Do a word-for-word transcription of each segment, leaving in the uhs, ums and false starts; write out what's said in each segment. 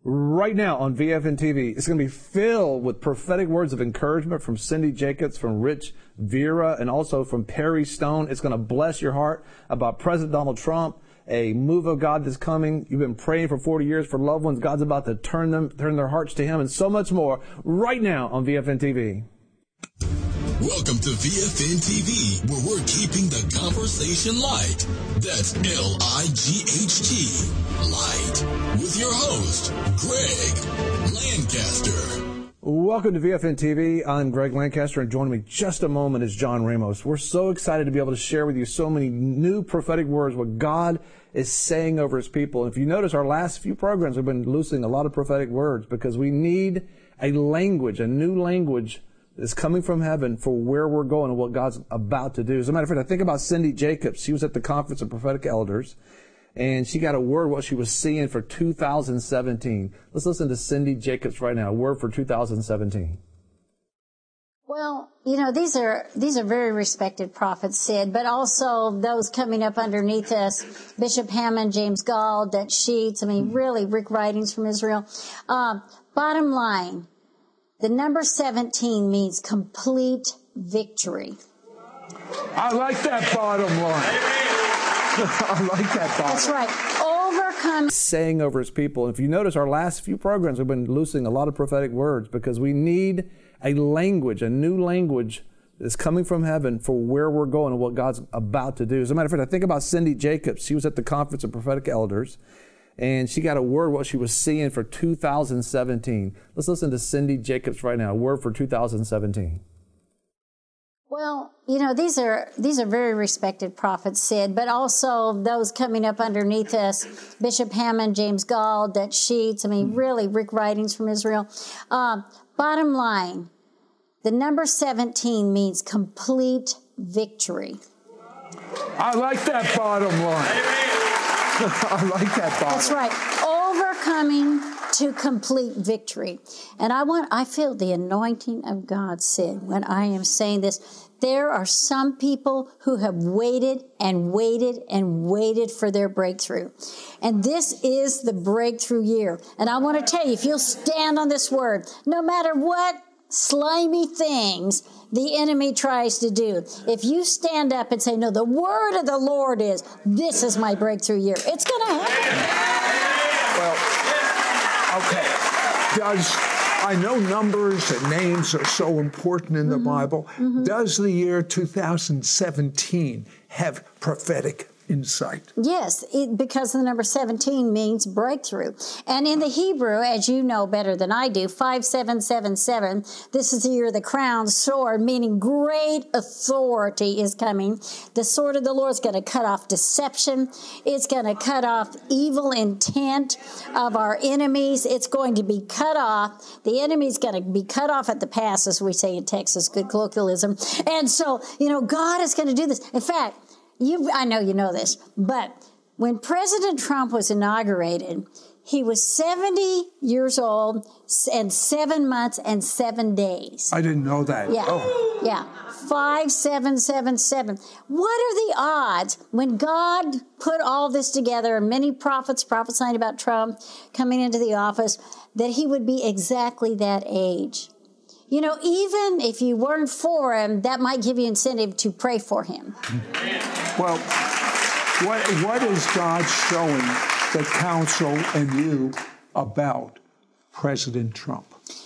right now on V F N T V. It's going to be filled with prophetic words of encouragement from Cindy Jacobs, from Rich Vera, and also from Perry Stone. It's going to bless your heart about President Donald Trump, a move of God that's coming. You've been praying for forty years for loved ones. God's about to turn them, turn their hearts to Him, and so much more right now on V F N T V. Welcome to V F N T V, where we're keeping the conversation light. That's L I G H T, light, with your host, Greg Lancaster. Welcome to V F N T V. I'm Greg Lancaster, and joining me just a moment is John Ramos. We're so excited to be able to share with you so many new prophetic words, what God is saying over His people. And if you notice, our last few programs have been loosening a lot of prophetic words because we need a language, a new language is coming from heaven for where we're going and what God's about to do. As a matter of fact, I think about Cindy Jacobs. She was at the Conference of Prophetic Elders, and she got a word what she was seeing for two thousand seventeen. Let's listen to Cindy Jacobs right now, a word for two thousand seventeen. Well, you know, these are these are very respected prophets, Sid, but also those coming up underneath us, Bishop Hammond, James Gall, Det Sheets, I mean, really, Rick Writings from Israel. Uh, bottom line, the number seventeen means complete victory. I like that bottom line. I like that bottom. That's right. Overcome. Saying over His people. If you notice, our last few programs have been loosening a lot of prophetic words because we need a language, a new language that's coming from heaven for where we're going and what God's about to do. As a matter of fact, I think about Cindy Jacobs. She was at the Conference of Prophetic Elders, and she got a word what she was seeing for two thousand seventeen. Let's listen to Cindy Jacobs right now, a word for two thousand seventeen. Well, you know, these are these are very respected prophets, Sid, but also those coming up underneath us, Bishop Hammond, James Gall, Det Sheets, I mean, really, Rick Writings from Israel. Uh, bottom line, the number seventeen means complete victory. I like that bottom line. I like that bottom. That's right. Overcoming to complete victory. And I want, I feel the anointing of God, Sid, when I am saying this. There are some people who have waited and waited and waited for their breakthrough. And this is the breakthrough year. And I want to tell you, if you'll stand on this word, no matter what slimy things the enemy tries to do, if you stand up and say, no, the word of the Lord is, this is my breakthrough year, it's going to happen. Well, okay. Does, I know numbers and names are so important in the mm-hmm. Bible. Mm-hmm. Does the year two thousand seventeen have prophetic insight? Yes, it, because the number seventeen means breakthrough. And in the Hebrew, as you know better than I do, five seven seven seven, this is the year of the crown sword, meaning great authority is coming. The sword of the Lord is going to cut off deception. It's going to cut off evil intent of our enemies. It's going to be cut off. The enemy is going to be cut off at the pass, as we say in Texas, good colloquialism. And so, you know, God is going to do this. In fact, You, I know you know this, but when President Trump was inaugurated, he was seventy years old and seven months and seven days. I didn't know that. Yeah, oh. yeah, five, seven, seven, seven. What are the odds when God put all this together, and many prophets prophesying about Trump coming into the office, that he would be exactly that age? You know, even if you weren't for him, that might give you incentive to pray for him. Well, what, what is God showing the council and you about President Trump?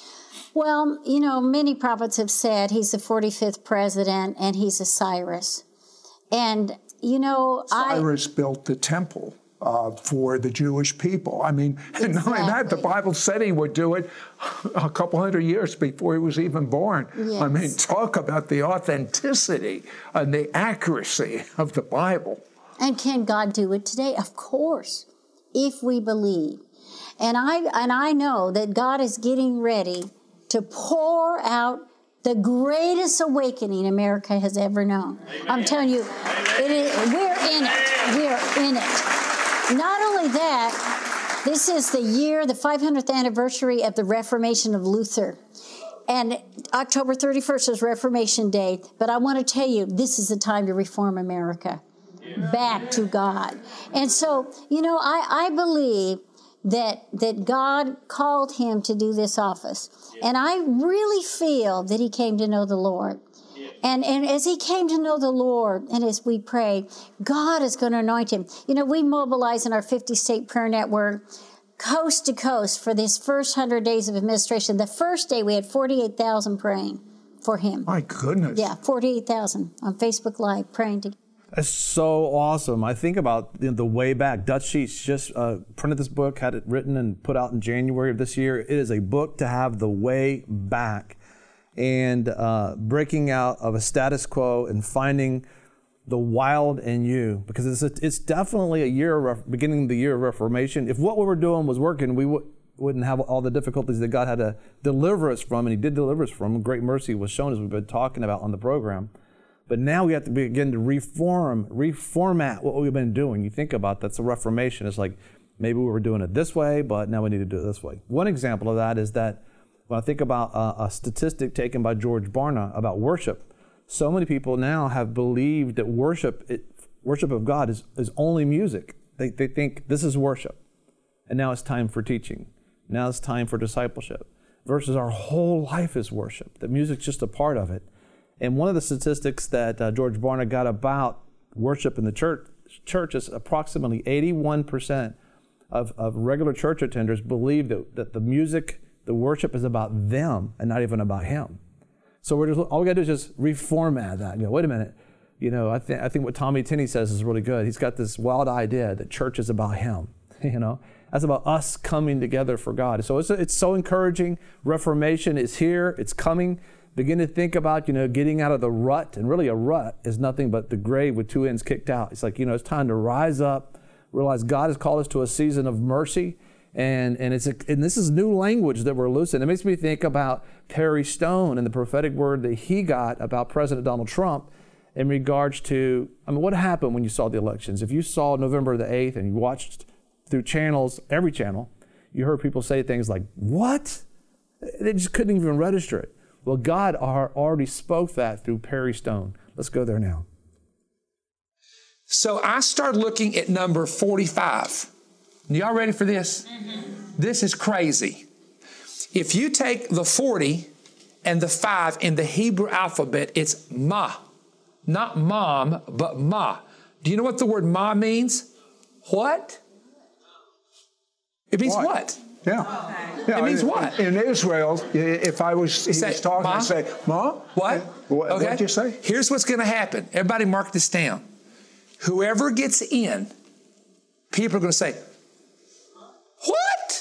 Well, you know, many prophets have said he's the forty-fifth president and he's a Cyrus. And, you know, Cyrus I... built the temple. Uh, for the Jewish people. I mean, exactly. Knowing that, the Bible said he would do it a couple hundred years before he was even born. Yes. I mean, talk about the authenticity and the accuracy of the Bible. And can God do it today? Of course, if we believe. And I and I know that God is getting ready to pour out the greatest awakening America has ever known. Amen. I'm telling you, it is, we're in it. We're in it. Not only that, this is the year, the five hundredth anniversary of the Reformation of Luther. And October thirty-first is Reformation Day. But I want to tell you, this is the time to reform America back to God. And so, you know, I, I believe that that God called him to do this office. Yeah. And I really feel that he came to know the Lord. Yeah. And and as he came to know the Lord, and as we pray, God is going to anoint him. You know, we mobilize in our fifty-state prayer network, coast to coast, for this first one hundred days of administration. The first day we had forty-eight thousand praying for him. My goodness. Yeah, forty-eight thousand on Facebook Live praying together. That's so awesome. I think about you know, the way back. Dutch Sheets just uh, printed this book, had it written and put out in January of this year. It is a book to have the way back, and uh, breaking out of a status quo and finding the wild in you, because it's a, it's definitely a year of, beginning of the year of Reformation. If what we were doing was working, we w- wouldn't have all the difficulties that God had to deliver us from, and He did deliver us from. Great mercy was shown, as we've been talking about on the program. But now we have to begin to reform, reformat what we've been doing. You think about that's a Reformation. It's like maybe we were doing it this way, but now we need to do it this way. One example of that is that when I think about a, a statistic taken by George Barna about worship, so many people now have believed that worship, it, worship of God is, is only music. They, they think this is worship, and now it's time for teaching. Now it's time for discipleship, versus our whole life is worship. The music's just a part of it. And one of the statistics that uh, George Barna got about worship in the church, church is approximately eighty-one percent of, of regular church attenders believe that, that the music, the worship is about them and not even about Him. So we're just, all we got to do is just reformat that and go, wait a minute, you know, I, th- I think what Tommy Tinney says is really good. He's got this wild idea that church is about Him, you know. That's about us coming together for God. So it's, it's so encouraging. Reformation is here. It's coming. Begin to think about, you know, getting out of the rut. And really a rut is nothing but the grave with two ends kicked out. It's like, you know, it's time to rise up, realize God has called us to a season of mercy. And and it's a, and this is new language that we're loosening. It makes me think about Perry Stone and the prophetic word that he got about President Donald Trump in regards to, I mean, what happened when you saw the elections? If you saw November the eighth and you watched through channels, every channel, you heard people say things like, what? They just couldn't even register it. Well, God already spoke that through Perry Stone. Let's go there now. So I started looking at number forty-five. Y'all ready for this? Mm-hmm. This is crazy. If you take the forty and the five in the Hebrew alphabet, it's ma. Not mom, but ma. Do you know what the word ma means? What? It means what? what? Yeah. yeah. It means what? In Israel, if I was, he say, was talking, Ma? I'd say, Ma? What? What okay. What'd you say? Here's what's going to happen. Everybody mark this down. Whoever gets in, people are going to say, what?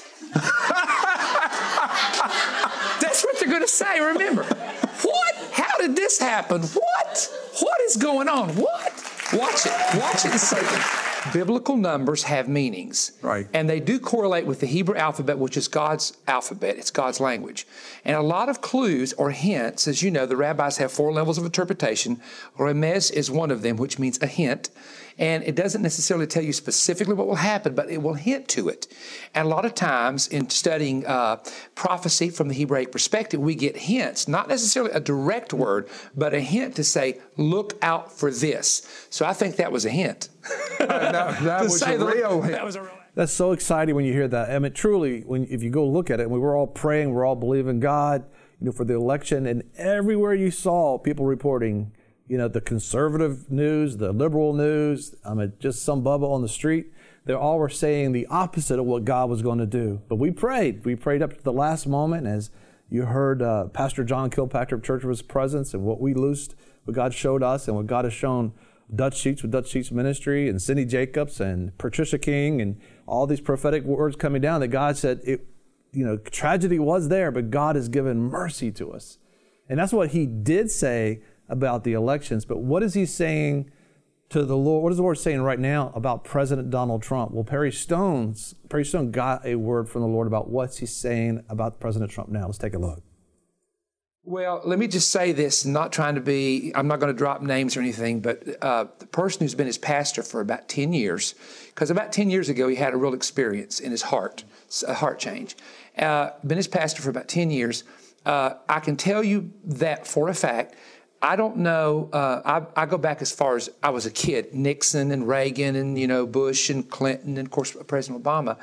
That's what they're going to say, remember. What? How did this happen? What? What is going on? What? Watch it. Watch it and say it. Biblical numbers have meanings. Right. And they do correlate with the Hebrew alphabet, which is God's alphabet. It's God's language. And a lot of clues or hints, as you know, the rabbis have four levels of interpretation. Remez is one of them, which means a hint. And it doesn't necessarily tell you specifically what will happen, but it will hint to it. And a lot of times in studying uh, prophecy from the Hebraic perspective, we get hints, not necessarily a direct word, but a hint to say, look out for this. So I think that was a hint. Uh, that that was a real hint. That was a real That's so exciting when you hear that. I mean, truly, when if you go look at it, we were all praying, we're all believing God, you know, for the election, and everywhere you saw people reporting, you know, the conservative news, the liberal news, I mean, just some bubble on the street, they all were saying the opposite of what God was going to do. But we prayed. We prayed up to the last moment, as you heard uh, Pastor John Kilpatrick, Church of His Presence, and what we loosed, what God showed us, and what God has shown Dutch Sheets with Dutch Sheets Ministry, and Cindy Jacobs, and Patricia King, and all these prophetic words coming down, that God said, it, you know, tragedy was there, but God has given mercy to us. And that's what He did say about the elections. But what is He saying to the Lord? What is the Lord saying right now about President Donald Trump? Well, Perry Stone's, Perry Stone got a word from the Lord about what's He saying about President Trump now. Let's take a look. Well, let me just say this, not trying to be, I'm not going to drop names or anything, but uh, the person who's been his pastor for about ten years, because about ten years ago he had a real experience in his heart, a heart change. Uh, been his pastor for about ten years. Uh, I can tell you that for a fact. I don't know, uh, I, I go back as far as I was a kid, Nixon and Reagan and, you know, Bush and Clinton and, of course, President Obama.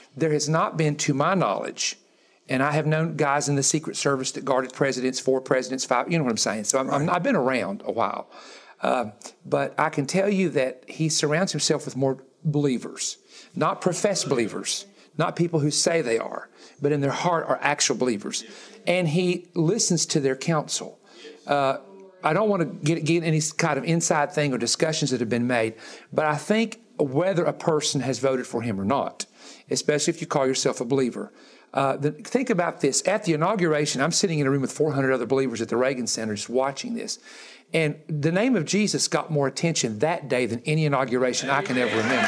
there has not been, to my knowledge, and I have known guys in the Secret Service that guarded presidents, four presidents, five, you know what I'm saying. So I'm, right. I'm, I've been around a while. Uh, but I can tell you that he surrounds himself with more believers, not professed believers, not people who say they are, but in their heart are actual believers. And he listens to their counsel. Uh, I don't want to get, get any kind of inside thing or discussions that have been made, but I think whether a person has voted for him or not, especially if you call yourself a believer, uh, the, think about this. At the inauguration, I'm sitting in a room with four hundred other believers at the Reagan Center just watching this. And the name of Jesus got more attention that day than any inauguration I can ever remember.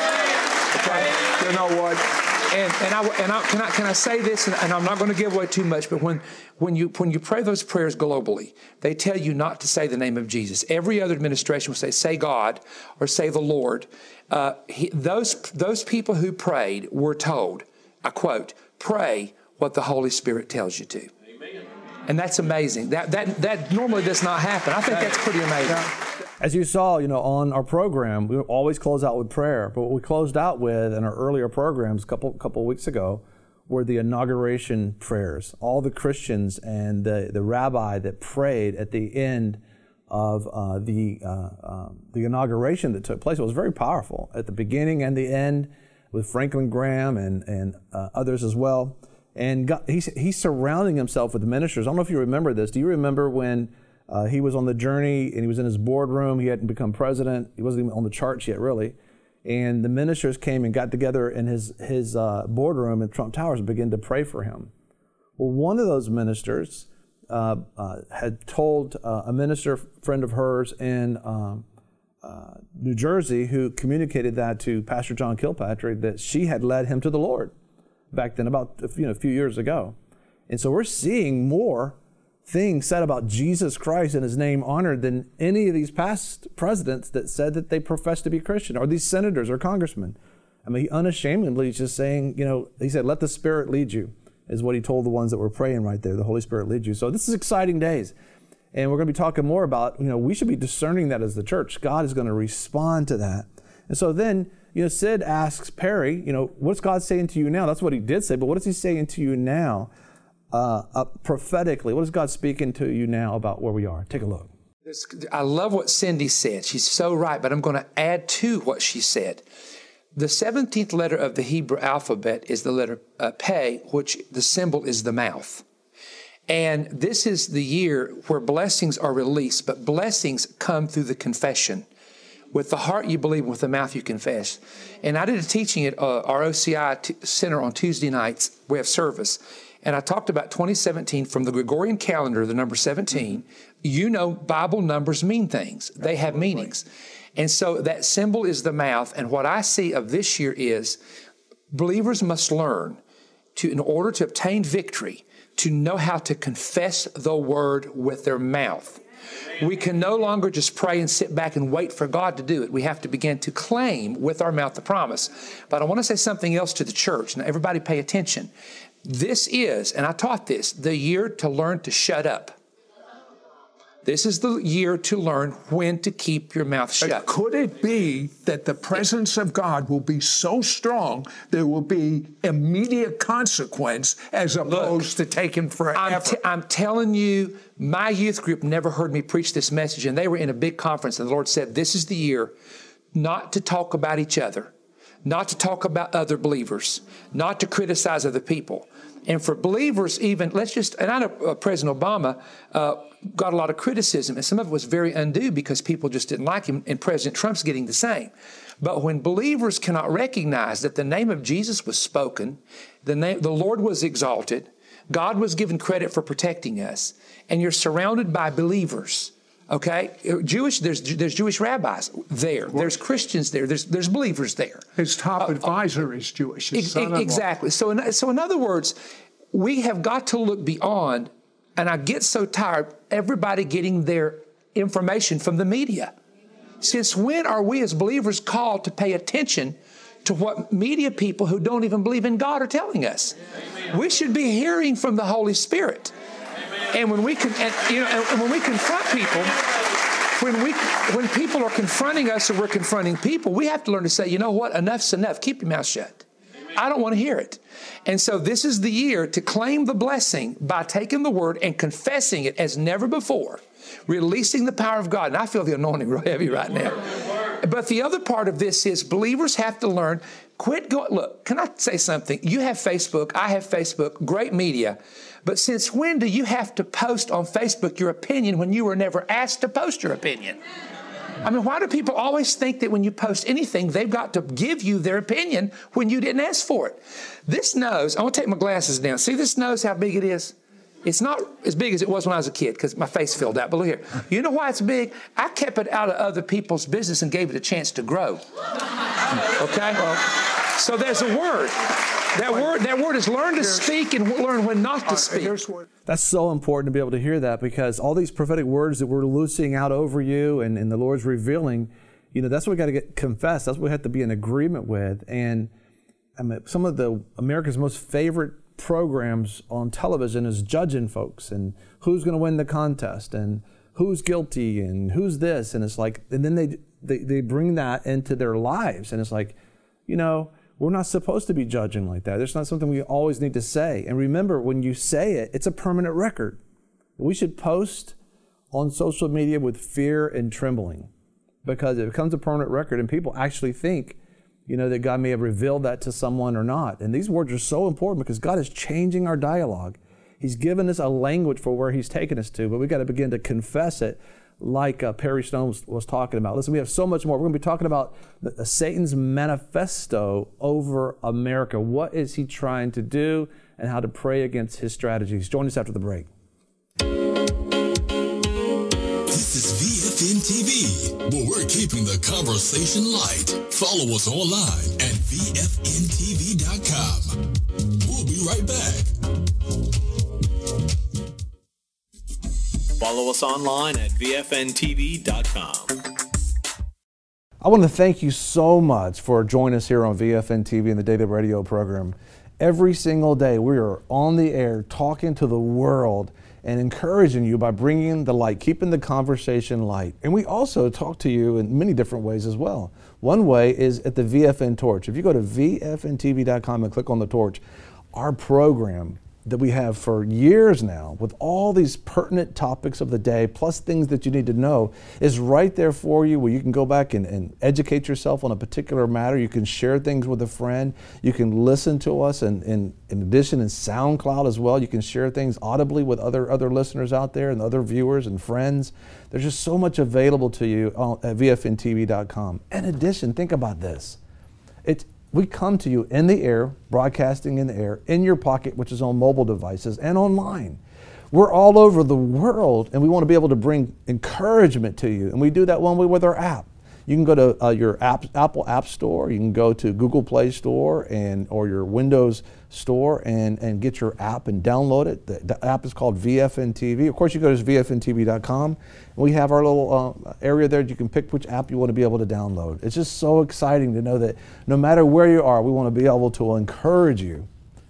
Okay? You know what? And, and, I, and I, can, I, can I say this, and, and I'm not going to give away too much, but when, when, you, when you pray those prayers globally, they tell you not to say the name of Jesus. Every other administration will say, say God, or say the Lord. Uh, he, those, those people who prayed were told, I quote, pray what the Holy Spirit tells you to. Amen. And that's amazing. That, that, that normally does not happen. I think that's pretty amazing. As you saw, you know, on our program, we always close out with prayer. But what we closed out with in our earlier programs a couple couple of weeks ago were the inauguration prayers. All the Christians and the, the rabbi that prayed at the end of uh, the uh, uh, the inauguration that took place. It was very powerful at the beginning and the end with Franklin Graham and, and uh, others as well. And God, he's, he's surrounding himself with ministers. I don't know if you remember this. Do you remember when Uh, he was on the journey and he was in his boardroom? He hadn't become president. He wasn't even on the charts yet, really. And the ministers came and got together in his, his uh, boardroom in Trump Towers and began to pray for him. Well, one of those ministers uh, uh, had told uh, a minister friend of hers in um, uh, New Jersey, who communicated that to Pastor John Kilpatrick, that she had led him to the Lord back then, about you know, a few years ago. And so we're seeing more things said about Jesus Christ and his name honored than any of these past presidents that said that they profess to be Christian, or these senators or congressmen. I mean, he unashamedly is just saying, you know, he said, let the Spirit lead you, is what he told the ones that were praying right there. The Holy Spirit lead you. So this is exciting days. And we're going to be talking more about, you know, we should be discerning that as the church. God is going to respond to that. And so then, you know, Sid asks Perry, you know, what's God saying to you now? That's what he did say, but what is he saying to you now? Uh, uh, prophetically, what is God speaking to you now about where we are? Take a look. This, I love what Cindy said. She's so right, but I'm going to add to what she said. The seventeenth letter of the Hebrew alphabet is the letter uh, Pei, which the symbol is the mouth. And this is the year where blessings are released, but blessings come through the confession. With the heart you believe, with the mouth you confess. And I did a teaching at uh, our O C I t- Center on Tuesday nights. We have service. And I talked about twenty seventeen from the Gregorian calendar, the number seventeen. Mm-hmm. You know, Bible numbers mean things. They have meanings. And so that symbol is the mouth. And what I see of this year is believers must learn to, in order to obtain victory, to know how to confess the word with their mouth. We can no longer just pray and sit back and wait for God to do it. We have to begin to claim with our mouth the promise. But I want to say something else to the church. Now, everybody pay attention. This is, and I taught this, the year to learn to shut up. This is the year to learn when to keep your mouth shut. Could it be that the presence of God will be so strong there will be immediate consequence as opposed Look, to taking forever? I'm, t- I'm telling you, my youth group never heard me preach this message, and they were in a big conference, and the Lord said, this is the year not to talk about each other, not to talk about other believers, not to criticize other people. And for believers even, let's just, and I know uh, President Obama uh, got a lot of criticism, and some of it was very undue because people just didn't like him, and President Trump's getting the same. But when believers cannot recognize that the name of Jesus was spoken, the name, the Lord was exalted, God was given credit for protecting us, and you're surrounded by believers, okay? Jewish, there's there's Jewish rabbis there. There's Christians there. There's there's believers there. His top uh, advisor is Jewish. His e- exactly. So in, so in other words, we have got to look beyond, and I get so tired, everybody getting their information from the media. Since when are we as believers called to pay attention to what media people who don't even believe in God are telling us? Amen. We should be hearing from the Holy Spirit. Amen. And when we can, and, you know, and when we confront people, when we when people are confronting us or we're confronting people, we have to learn to say, you know what, enough's enough. Keep your mouth shut. I don't want to hear it. And so this is the year to claim the blessing by taking the word and confessing it as never before, releasing the power of God. And I feel the anointing real heavy right now. But the other part of this is believers have to learn, quit going, look, can I say something? You have Facebook, I have Facebook, great media. But since when do you have to post on Facebook your opinion when you were never asked to post your opinion? I mean, why do people always think that when you post anything, they've got to give you their opinion when you didn't ask for it? This nose, I want to take my glasses down. See this nose, how big it is? It's not as big as it was when I was a kid because my face filled out. But look here. You know why it's big? I kept it out of other people's business and gave it a chance to grow. Okay? So there's a word. That word, that word is learn to speak and learn when not to speak. That's so important to be able to hear that, because all these prophetic words that we're loosing out over you and, and the Lord's revealing, you know, that's what we got to get confessed. That's what we have to be in agreement with. And I mean, some of the America's most favorite programs on television is judging folks and who's going to win the contest and who's guilty and who's this. And it's like, and then they, they, they bring that into their lives. And it's like, you know, we're not supposed to be judging like that. It's not something we always need to say. And remember, when you say it, it's a permanent record. We should post on social media with fear and trembling, because it becomes a permanent record and people actually think, you know, that God may have revealed that to someone or not. And these words are so important because God is changing our dialogue. He's given us a language for where He's taken us to, but we've got to begin to confess it, like uh, Perry Stone was, was talking about. Listen, we have so much more. We're going to be talking about the, uh, Satan's manifesto over America. What is he trying to do and how to pray against his strategies? Join us after the break. This is V F N T V, where we're keeping the conversation light. Follow us online at V F N T V dot com. We'll be right back. Follow us online at V F N T V dot com. I want to thank you so much for joining us here on V F N T V and the Daily Radio program. Every single day we are on the air talking to the world and encouraging you by bringing the light, keeping the conversation light. And we also talk to you in many different ways as well. One way is at the V F N Torch. If you go to V F N T V dot com and click on the torch, our program that we have for years now with all these pertinent topics of the day, plus things that you need to know, is right there for you, where you can go back and, and educate yourself on a particular matter. You can share things with a friend. You can listen to us, and, and in addition in SoundCloud as well. You can share things audibly with other, other listeners out there and other viewers and friends. There's just so much available to you at V F N T V dot com. In addition, think about this. It's We come to you in the air, broadcasting in the air, in your pocket, which is on mobile devices, and online. We're all over the world, and we want to be able to bring encouragement to you. And we do that one way with our app. You can go to uh, your app, Apple App Store. You can go to Google Play Store and or your Windows Store and, and get your app and download it. The, the app is called V F N T V. Of course, you go to V F N T V dot com. And we have our little uh, area there. You can pick which app you want to be able to download. It's just so exciting to know that no matter where you are, we want to be able to encourage you.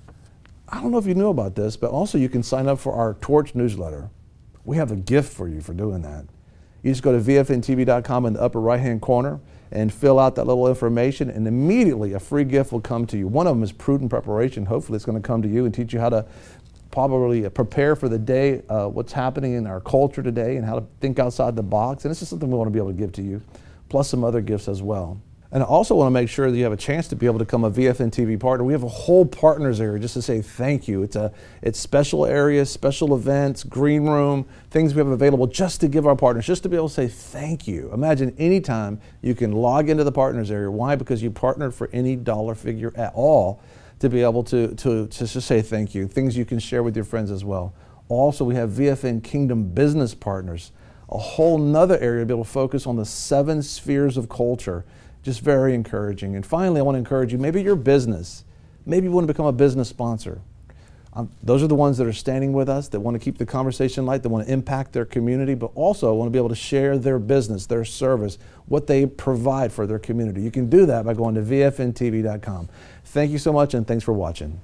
I don't know if you knew about this, but also you can sign up for our Torch newsletter. We have a gift for you for doing that. You just go to V F N T V dot com in the upper right-hand corner and fill out that little information, and immediately a free gift will come to you. One of them is Prudent Preparation. Hopefully it's going to come to you and teach you how to probably prepare for the day, uh, what's happening in our culture today, and how to think outside the box. And this is something we want to be able to give to you, plus some other gifts as well. And I also want to make sure that you have a chance to be able to become a V F N T V partner. We have a whole partners area just to say thank you. It's a it's special areas, special events, green room, things we have available just to give our partners, just to be able to say thank you. Imagine anytime you can log into the partners area. Why? Because you partnered for any dollar figure at all to be able to, to, to just say thank you. Things you can share with your friends as well. Also, we have V F N Kingdom Business Partners, a whole nother area to be able to focus on the seven spheres of culture. Just very encouraging. And finally, I want to encourage you, maybe your business, maybe you want to become a business sponsor. Um, those are the ones that are standing with us, that want to keep the conversation light, that want to impact their community, but also want to be able to share their business, their service, what they provide for their community. You can do that by going to V F N T V dot com. Thank you so much, and thanks for watching.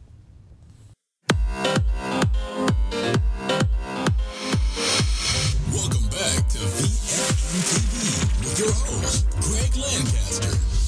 Welcome back to V F N T V with your host, Greg Lancaster.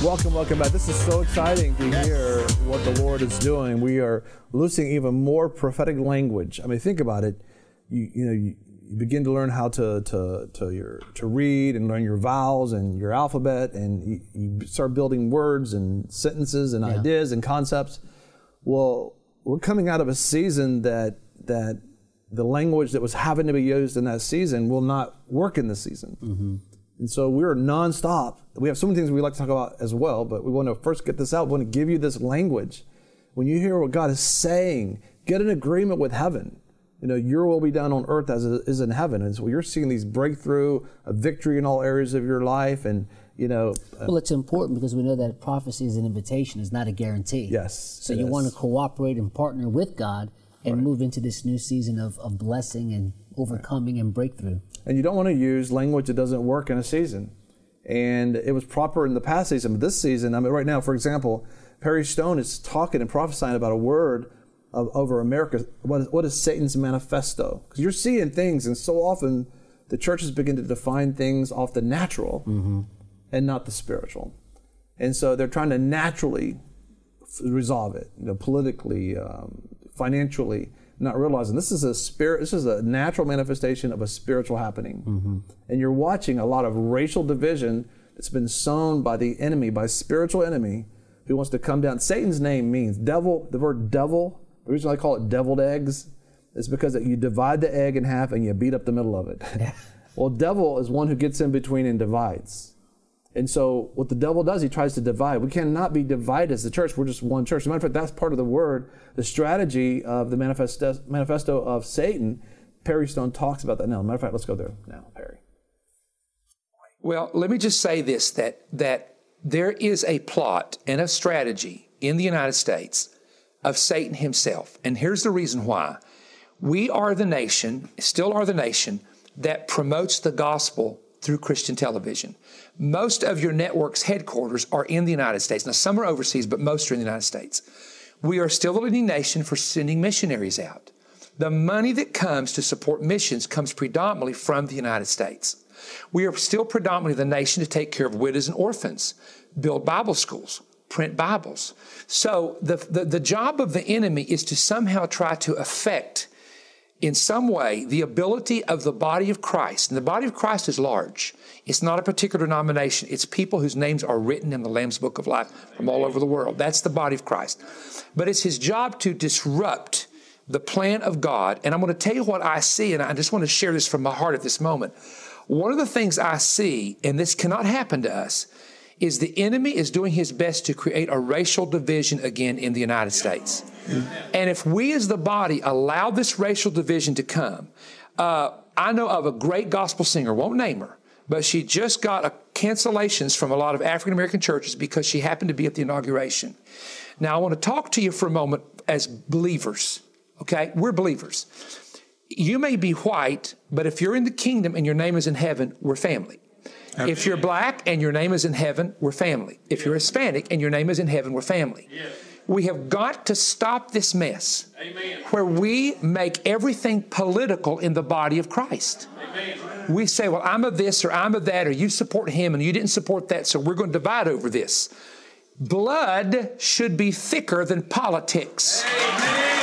Welcome, welcome back. This is so exciting to hear what the Lord is doing. We are loosing even more prophetic language. I mean, think about it. You, you know, you, you begin to learn how to to to your to read and learn your vowels and your alphabet, and you, you start building words and sentences and yeah. ideas and concepts. Well, we're coming out of a season that that the language that was having to be used in that season will not work in this season. Mm-hmm. And so we're nonstop. We have so many things we like to talk about as well, but we want to first get this out. We want to give you this language. When you hear what God is saying, get an agreement with heaven. You know, your will be done on earth as it is in heaven. And so you're seeing these breakthrough, a victory in all areas of your life. And, you know. Uh, well, it's important because we know that prophecy is an invitation, it's not a guarantee. Yes. So you is. want to cooperate and partner with God and right. move into this new season of, of blessing and overcoming right. and breakthrough. And you don't want to use language that doesn't work in a season. And it was proper in the past season, but this season, I mean, right now, for example, Perry Stone is talking and prophesying about a word of, over America. What is, what is Satan's manifesto? Because you're seeing things, and so often the churches begin to define things off the natural mm-hmm. and not the spiritual. And so they're trying to naturally resolve it, you know, politically, um, financially, not realizing this is a spirit, this is a natural manifestation of a spiritual happening. Mm-hmm. And you're watching a lot of racial division that's been sown by the enemy, by spiritual enemy, who wants to come down. Satan's name means devil. The word devil, the reason I call it deviled eggs is because you divide the egg in half and you beat up the middle of it. Well, devil is one who gets in between and divides. And so what the devil does, he tries to divide. We cannot be divided as the church. We're just one church. As a matter of fact, that's part of the word, the strategy of the manifesto, manifesto of Satan. Perry Stone talks about that now. As a matter of fact, let's go there now, Perry. Well, let me just say this, that that there is a plot and a strategy in the United States of Satan himself. And here's the reason why. We are the nation, still are the nation, that promotes the gospel through Christian television. Most of your network's headquarters are in the United States. Now, some are overseas, but most are in the United States. We are still the leading nation for sending missionaries out. The money that comes to support missions comes predominantly from the United States. We are still predominantly the nation to take care of widows and orphans, build Bible schools, print Bibles. So the, the, the job of the enemy is to somehow try to affect in some way the ability of the body of Christ. And the body of Christ is large. It's not a particular denomination. It's people whose names are written in the Lamb's Book of Life from all over the world. That's the body of Christ. But it's his job to disrupt the plan of God. And I'm going to tell you what I see, and I just want to share this from my heart at this moment. One of the things I see, and this cannot happen to us, is the enemy is doing his best to create a racial division again in the United States. And if we as the body allow this racial division to come, uh, I know of a great gospel singer, won't name her, but she just got a cancellations from a lot of African-American churches because she happened to be at the inauguration. Now, I want to talk to you for a moment as believers, okay? We're believers. You may be white, but if you're in the kingdom and your name is in heaven, we're family. Absolutely. If you're black and your name is in heaven, we're family. If you're Hispanic and your name is in heaven, we're family. Yes. We have got to stop this mess. Amen. Where we make everything political in the body of Christ. Amen. We say, well, I'm of this or I'm of that, or you support him and you didn't support that, so we're going to divide over this. Blood should be thicker than politics. Amen.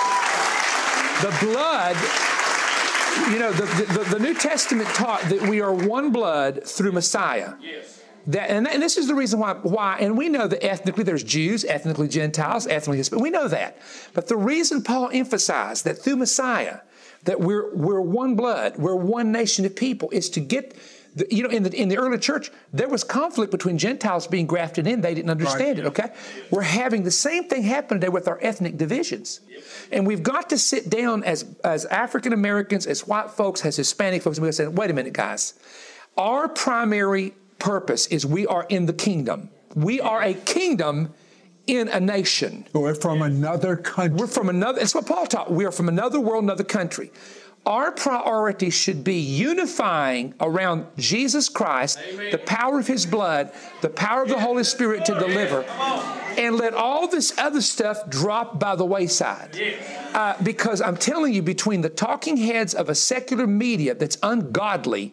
The blood, you know, the, the, the New Testament taught that we are one blood through Messiah. Yes. That, and, and this is the reason why, why, and we know that ethnically there's Jews, ethnically Gentiles, ethnically Hispanic. We know that. But the reason Paul emphasized that through Messiah, that we're we're one blood, we're one nation of people, is to get, the, you know, in the in the early church, there was conflict between Gentiles being grafted in. They didn't understand right. it, okay? We're having the same thing happen today with our ethnic divisions. And we've got to sit down as, as African Americans, as white folks, as Hispanic folks, and we're saying, wait a minute, guys. Our primary purpose is we are in the kingdom. We are a kingdom in a nation. We're from another country. We're from another, it's what Paul taught. We are from another world, another country. Our priority should be unifying around Jesus Christ, Amen. The power of his blood, the power of the Holy Spirit to deliver, and let all this other stuff drop by the wayside. Uh, because I'm telling you, between the talking heads of a secular media that's ungodly,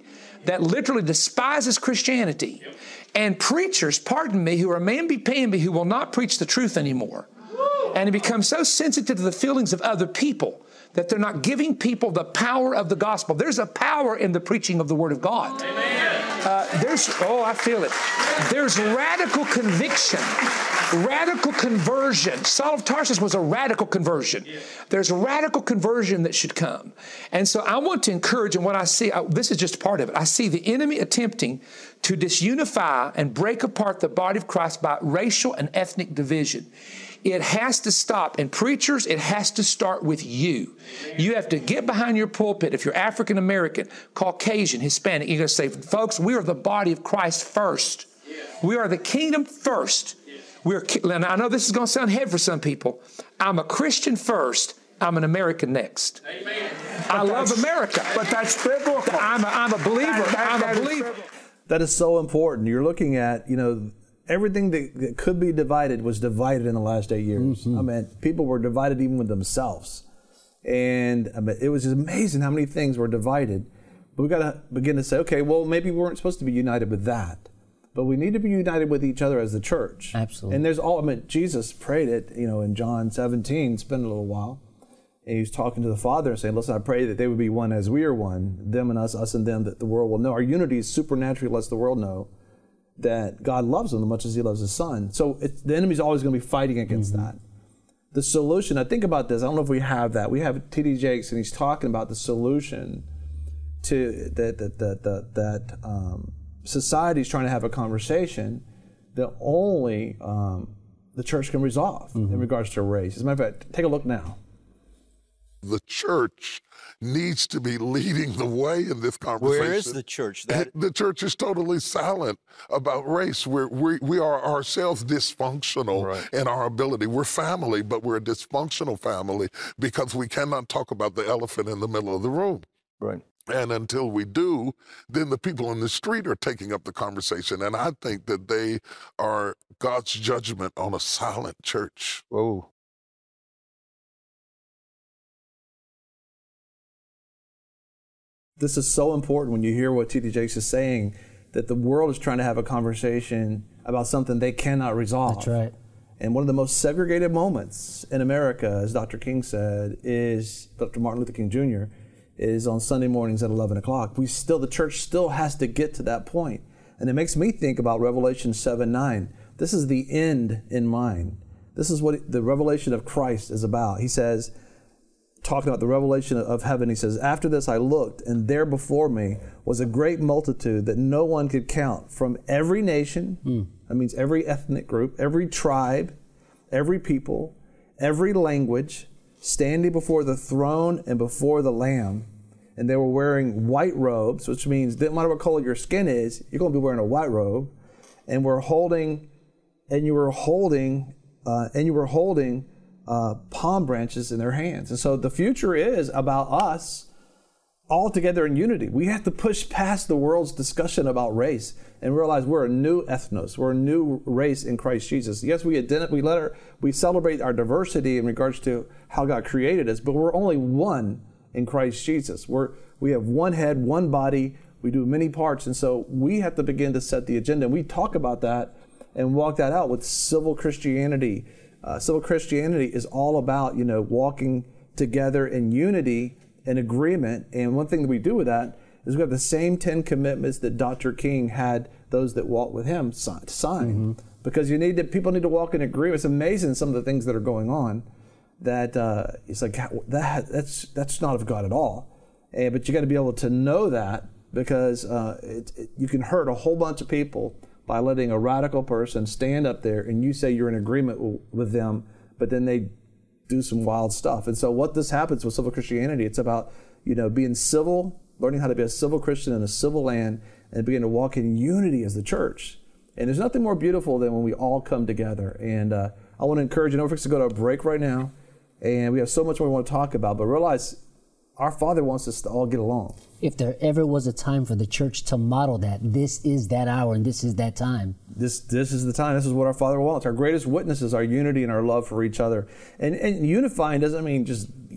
that literally despises Christianity, and preachers, pardon me, who are mamby-pamby, who will not preach the truth anymore, and it becomes so sensitive to the feelings of other people that they're not giving people the power of the gospel. There's a power in the preaching of the Word of God. Uh, there's, oh, I feel it. There's radical conviction, radical conversion. Saul of Tarsus was a radical conversion. There's a radical conversion that should come. And so I want to encourage, and what I see, I, this is just part of it. I see the enemy attempting to disunify and break apart the body of Christ by racial and ethnic division. It has to stop. And preachers, it has to start with you. You have to get behind your pulpit. If you're African American, Caucasian, Hispanic, you're going to say, folks, we are the body of Christ first. We are the kingdom first. We're, and I know this is going to sound heavy for some people. I'm a Christian first. I'm an American next. Amen. I love America. But that's biblical. I'm a, I'm a believer. That, that, I'm that a believer. That is so important. You're looking at, you know, everything that, that could be divided was divided in the last eight years. Mm-hmm. I mean, people were divided even with themselves. And I mean, it was just amazing how many things were divided. But we got to begin to say, okay, well, maybe we weren't supposed to be united with that. But we need to be united with each other as the church. Absolutely. And there's all, I mean, Jesus prayed it, you know, in John seventeen, spent a little while. And he was talking to the Father and saying, listen, I pray that they would be one as we are one, them and us, us and them, that the world will know. Our unity is supernaturally lets the world know that God loves them as much as he loves his son. So it, the enemy's always going to be fighting against mm-hmm. that. The solution, I think about this, I don't know if we have that. We have T D Jakes, and he's talking about the solution to that that that that, that um, society's trying to have a conversation that only um, the church can resolve mm-hmm. in regards to race. As a matter of fact, take a look now. The church needs to be leading the way in this conversation. Where is the church? That... The church is totally silent about race. We're, we we are ourselves dysfunctional right. in our ability. We're family, but we're a dysfunctional family because we cannot talk about the elephant in the middle of the room. Right. And until we do, then the people in the street are taking up the conversation. And I think that they are God's judgment on a silent church. Whoa. This is so important when you hear what T D Jakes is saying, that the world is trying to have a conversation about something they cannot resolve. That's right. And one of the most segregated moments in America, as Doctor King said, is, Doctor Martin Luther King Junior, is on Sunday mornings at eleven o'clock. We still, the church still has to get to that point. And it makes me think about Revelation seven nine. This is the end in mind. This is what the revelation of Christ is about. He says, talking about the revelation of heaven, he says, after this I looked, and there before me was a great multitude that no one could count, from every nation, mm. that means every ethnic group, every tribe, every people, every language, standing before the throne and before the Lamb. And they were wearing white robes, which means no matter what color your skin is, you're going to be wearing a white robe. And we're holding, and you were holding, uh, and you were holding Uh, palm branches in their hands. And so the future is about us all together in unity. We have to push past the world's discussion about race and realize we're a new ethnos. We're a new race in Christ Jesus. Yes, we identify, we let our, we celebrate our diversity in regards to how God created us, but we're only one in Christ Jesus. We're, we have one head, one body. We do many parts. And so we have to begin to set the agenda. And we talk about that and walk that out with civil Christianity. Uh, civil Christianity is all about, you know, walking together in unity and agreement. And one thing that we do with that is we have the same ten commitments that Doctor King had those that walk with him sign. sign. Mm-hmm. Because you need to, people need to walk in agreement. It's amazing some of the things that are going on that uh, it's like, that that's that's not of God at all. And, but you got to be able to know that, because uh, it, it, you can hurt a whole bunch of people by letting a radical person stand up there and you say you're in agreement w- with them, but then they do some wild stuff. And so what this happens with civil Christianity, it's about, you know, being civil, learning how to be a civil Christian in a civil land, and begin to walk in unity as the church. And there's nothing more beautiful than when we all come together. And uh, I want to encourage you, know, we're fixing to go to a break right now, and we have so much more we want to talk about, but realize our Father wants us to all get along. If there ever was a time for the church to model that, this is that hour and this is that time. This this is the time. This is what our Father wants. Our greatest witness is our unity and our love for each other. And, and unifying doesn't mean just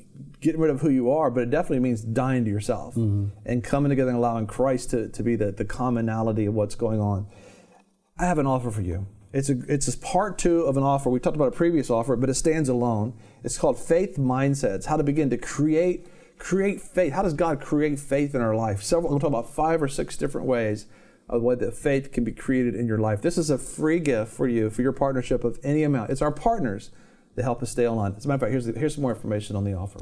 getting rid of who you are, but it definitely means dying to yourself mm-hmm. and coming together and allowing Christ to, to be the, the commonality of what's going on. I have an offer for you. It's a, it's a part two of an offer. We talked about a previous offer, but it stands alone. It's called Faith Mindsets, how to begin to create create faith. How does God create faith in our life? Several, we'll talk about five or six different ways of the way that faith can be created in your life. This is a free gift for you, for your partnership of any amount. It's our partners that help us stay online. As a matter of fact, here's, the, here's some more information on the offer.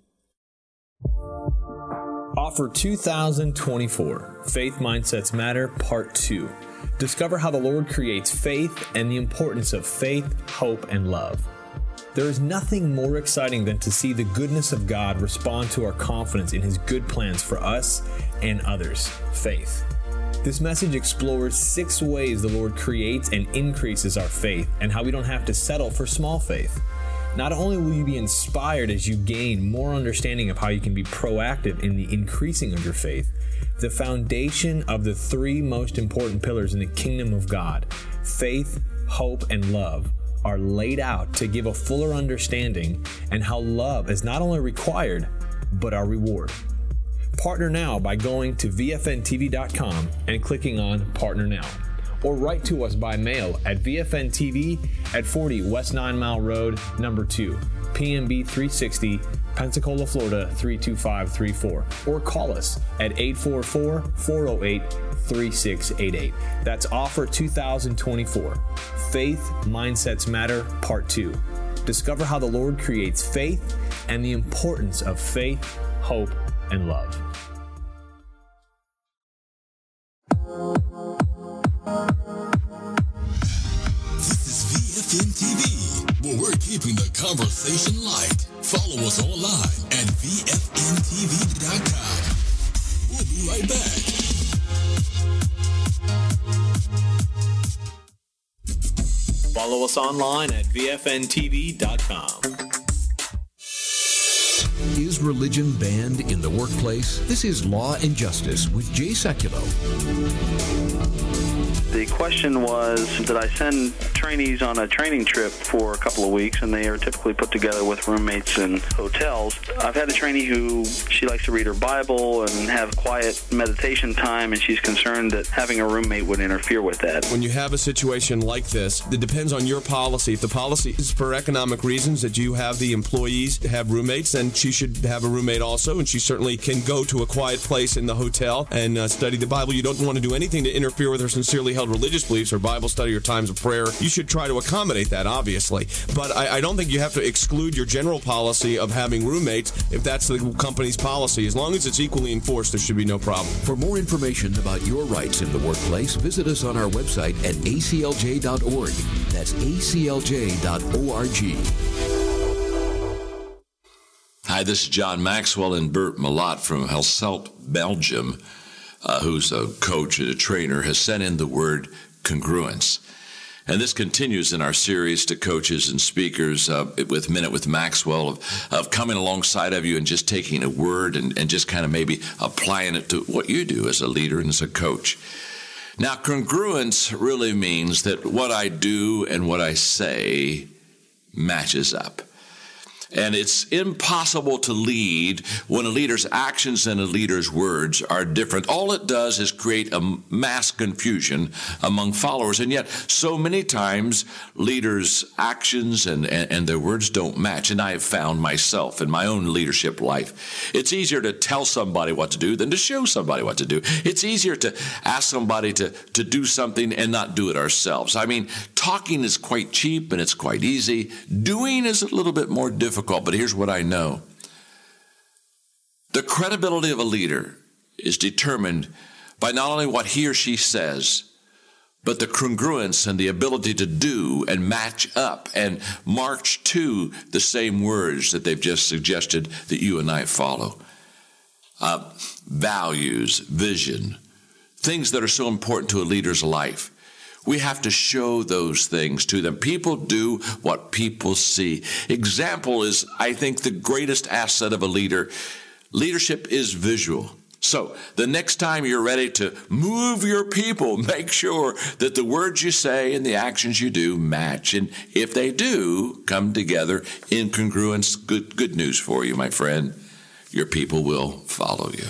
Offer two thousand twenty-four, Faith Mindsets Matter, Part two. Discover how the Lord creates faith and the importance of faith, hope, and love. There is nothing more exciting than to see the goodness of God respond to our confidence in His good plans for us and others. Faith. This message explores six ways the Lord creates and increases our faith and how we don't have to settle for small faith. Not only will you be inspired as you gain more understanding of how you can be proactive in the increasing of your faith, the foundation of the three most important pillars in the kingdom of God, faith, hope, and love, are laid out to give a fuller understanding and how love is not only required, but our reward. Partner now by going to V F N T V dot com and clicking on Partner Now. Or write to us by mail at V F N T V at forty West Nine Mile Road, number two, P M B three sixty, Pensacola, Florida three two five three four. Or call us at eight four four, four oh eight, three six eight eight. That's offer two thousand twenty-four. Faith Mindsets Matter, Part two. Discover how the Lord creates faith and the importance of faith, hope, and love. This is V F N T V, where we're keeping the conversation light. Follow us online at V F N T V dot com. We'll be right back. Follow us online at V F N T V dot com. Is religion banned in the workplace? This is Law and Justice with Jay Sekulow. The question was, did I send trainees on a training trip for a couple of weeks, and they are typically put together with roommates in hotels. I've had a trainee who, she likes to read her Bible and have quiet meditation time, and she's concerned that having a roommate would interfere with that. When you have a situation like this, it depends on your policy. If the policy is for economic reasons that you have the employees have roommates, then she should have a roommate also, and she certainly can go to a quiet place in the hotel and uh, study the Bible. You don't want to do anything to interfere with her sincerely held religious beliefs or Bible study or times of prayer. You should try to accommodate that, obviously. But I, I don't think you have to exclude your general policy of having roommates if that's the company's policy. As long as it's equally enforced, there should be no problem. For more information about your rights in the workplace, visit us on our website at A C L J dot org. That's A C L J dot org. Hi, this is John Maxwell and Bert Malott from Helselt, Belgium, uh, who's a coach and a trainer, has sent in the word congruence. And this continues in our series to coaches and speakers uh, with Minute with Maxwell of, of coming alongside of you and just taking a word and, and just kind of maybe applying it to what you do as a leader and as a coach. Now, congruence really means that what I do and what I say matches up. And it's impossible to lead when a leader's actions and a leader's words are different. All it does is create a mass confusion among followers. And yet, so many times, leaders' actions and, and, and their words don't match. And I have found myself in my own leadership life, it's easier to tell somebody what to do than to show somebody what to do. It's easier to ask somebody to, to do something and not do it ourselves. I mean, talking is quite cheap and it's quite easy. Doing is a little bit more difficult. But here's what I know. The credibility of a leader is determined by not only what he or she says, but the congruence and the ability to do and match up and march to the same words that they've just suggested that you and I follow. Uh, values, vision, things that are so important to a leader's life. We have to show those things to them. People do what people see. Example is, I think, the greatest asset of a leader. Leadership is visual. So the next time you're ready to move your people, make sure that the words you say and the actions you do match. And if they do come together in congruence, good, good news for you, my friend. Your people will follow you.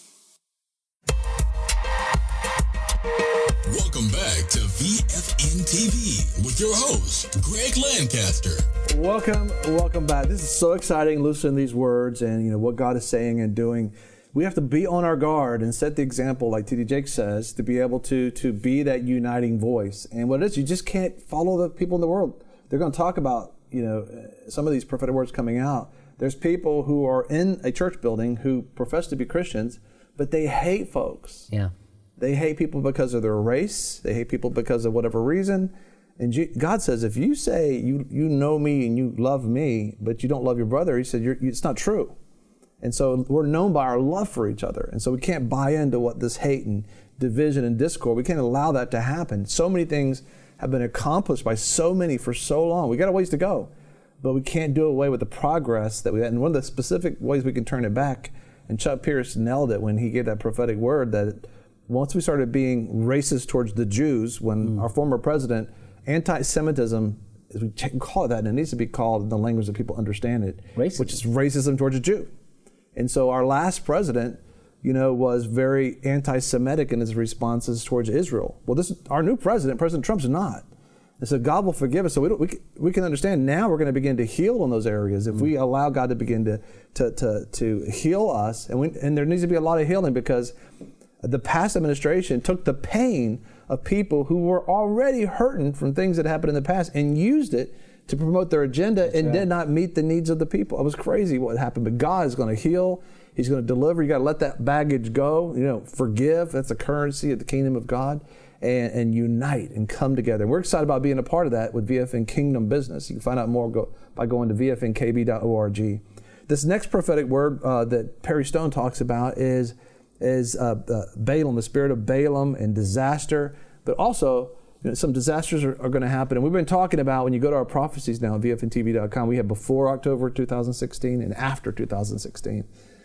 Welcome back to V F N T V with your host, Greg Lancaster. Welcome, welcome back. This is so exciting, listening to these words and you know what God is saying and doing. We have to be on our guard and set the example, like T D Jakes says, to be able to to be that uniting voice. And what it is, you just can't follow the people in the world. They're going to talk about you know some of these prophetic words coming out. There's people who are in a church building who profess to be Christians, but they hate folks. Yeah. They hate people because of their race. They hate people because of whatever reason. And God says, if you say you you know me and you love me, but you don't love your brother, he said, you're, it's not true. And so we're known by our love for each other. And so we can't buy into what this hate and division and discord, we can't allow that to happen. So many things have been accomplished by so many for so long. We got a ways to go, but we can't do away with the progress that we had. And one of the specific ways we can turn it back, and Chuck Pierce nailed it when he gave that prophetic word, that once we started being racist towards the Jews, when mm. our former president, anti-Semitism, as we call it that, and it needs to be called in the language that people understand it, racism. Which is racism towards a Jew. And so our last president, you know, was very anti-Semitic in his responses towards Israel. Well, this our new president, President Trump's not. And so God will forgive us. So we, don't, we, can, we can understand now we're going to begin to heal in those areas if mm. we allow God to begin to to to, to heal us. And, we, and there needs to be a lot of healing because the past administration took the pain of people who were already hurting from things that happened in the past and used it to promote their agenda That's and right. did not meet the needs of the people. It was crazy what happened, but God is going to heal. He's going to deliver. You got to let that baggage go. You know, forgive. That's the currency of the kingdom of God, and, and unite and come together. And we're excited about being a part of that with V F N Kingdom Business. You can find out more go, by going to V F N K B dot org. This next prophetic word uh, that Perry Stone talks about is is uh, uh, Balaam, the spirit of Balaam and disaster, but also you know, some disasters are, are going to happen. And we've been talking about, when you go to our prophecies now at V F N T V dot com, we have before October two thousand sixteen and after two thousand sixteen,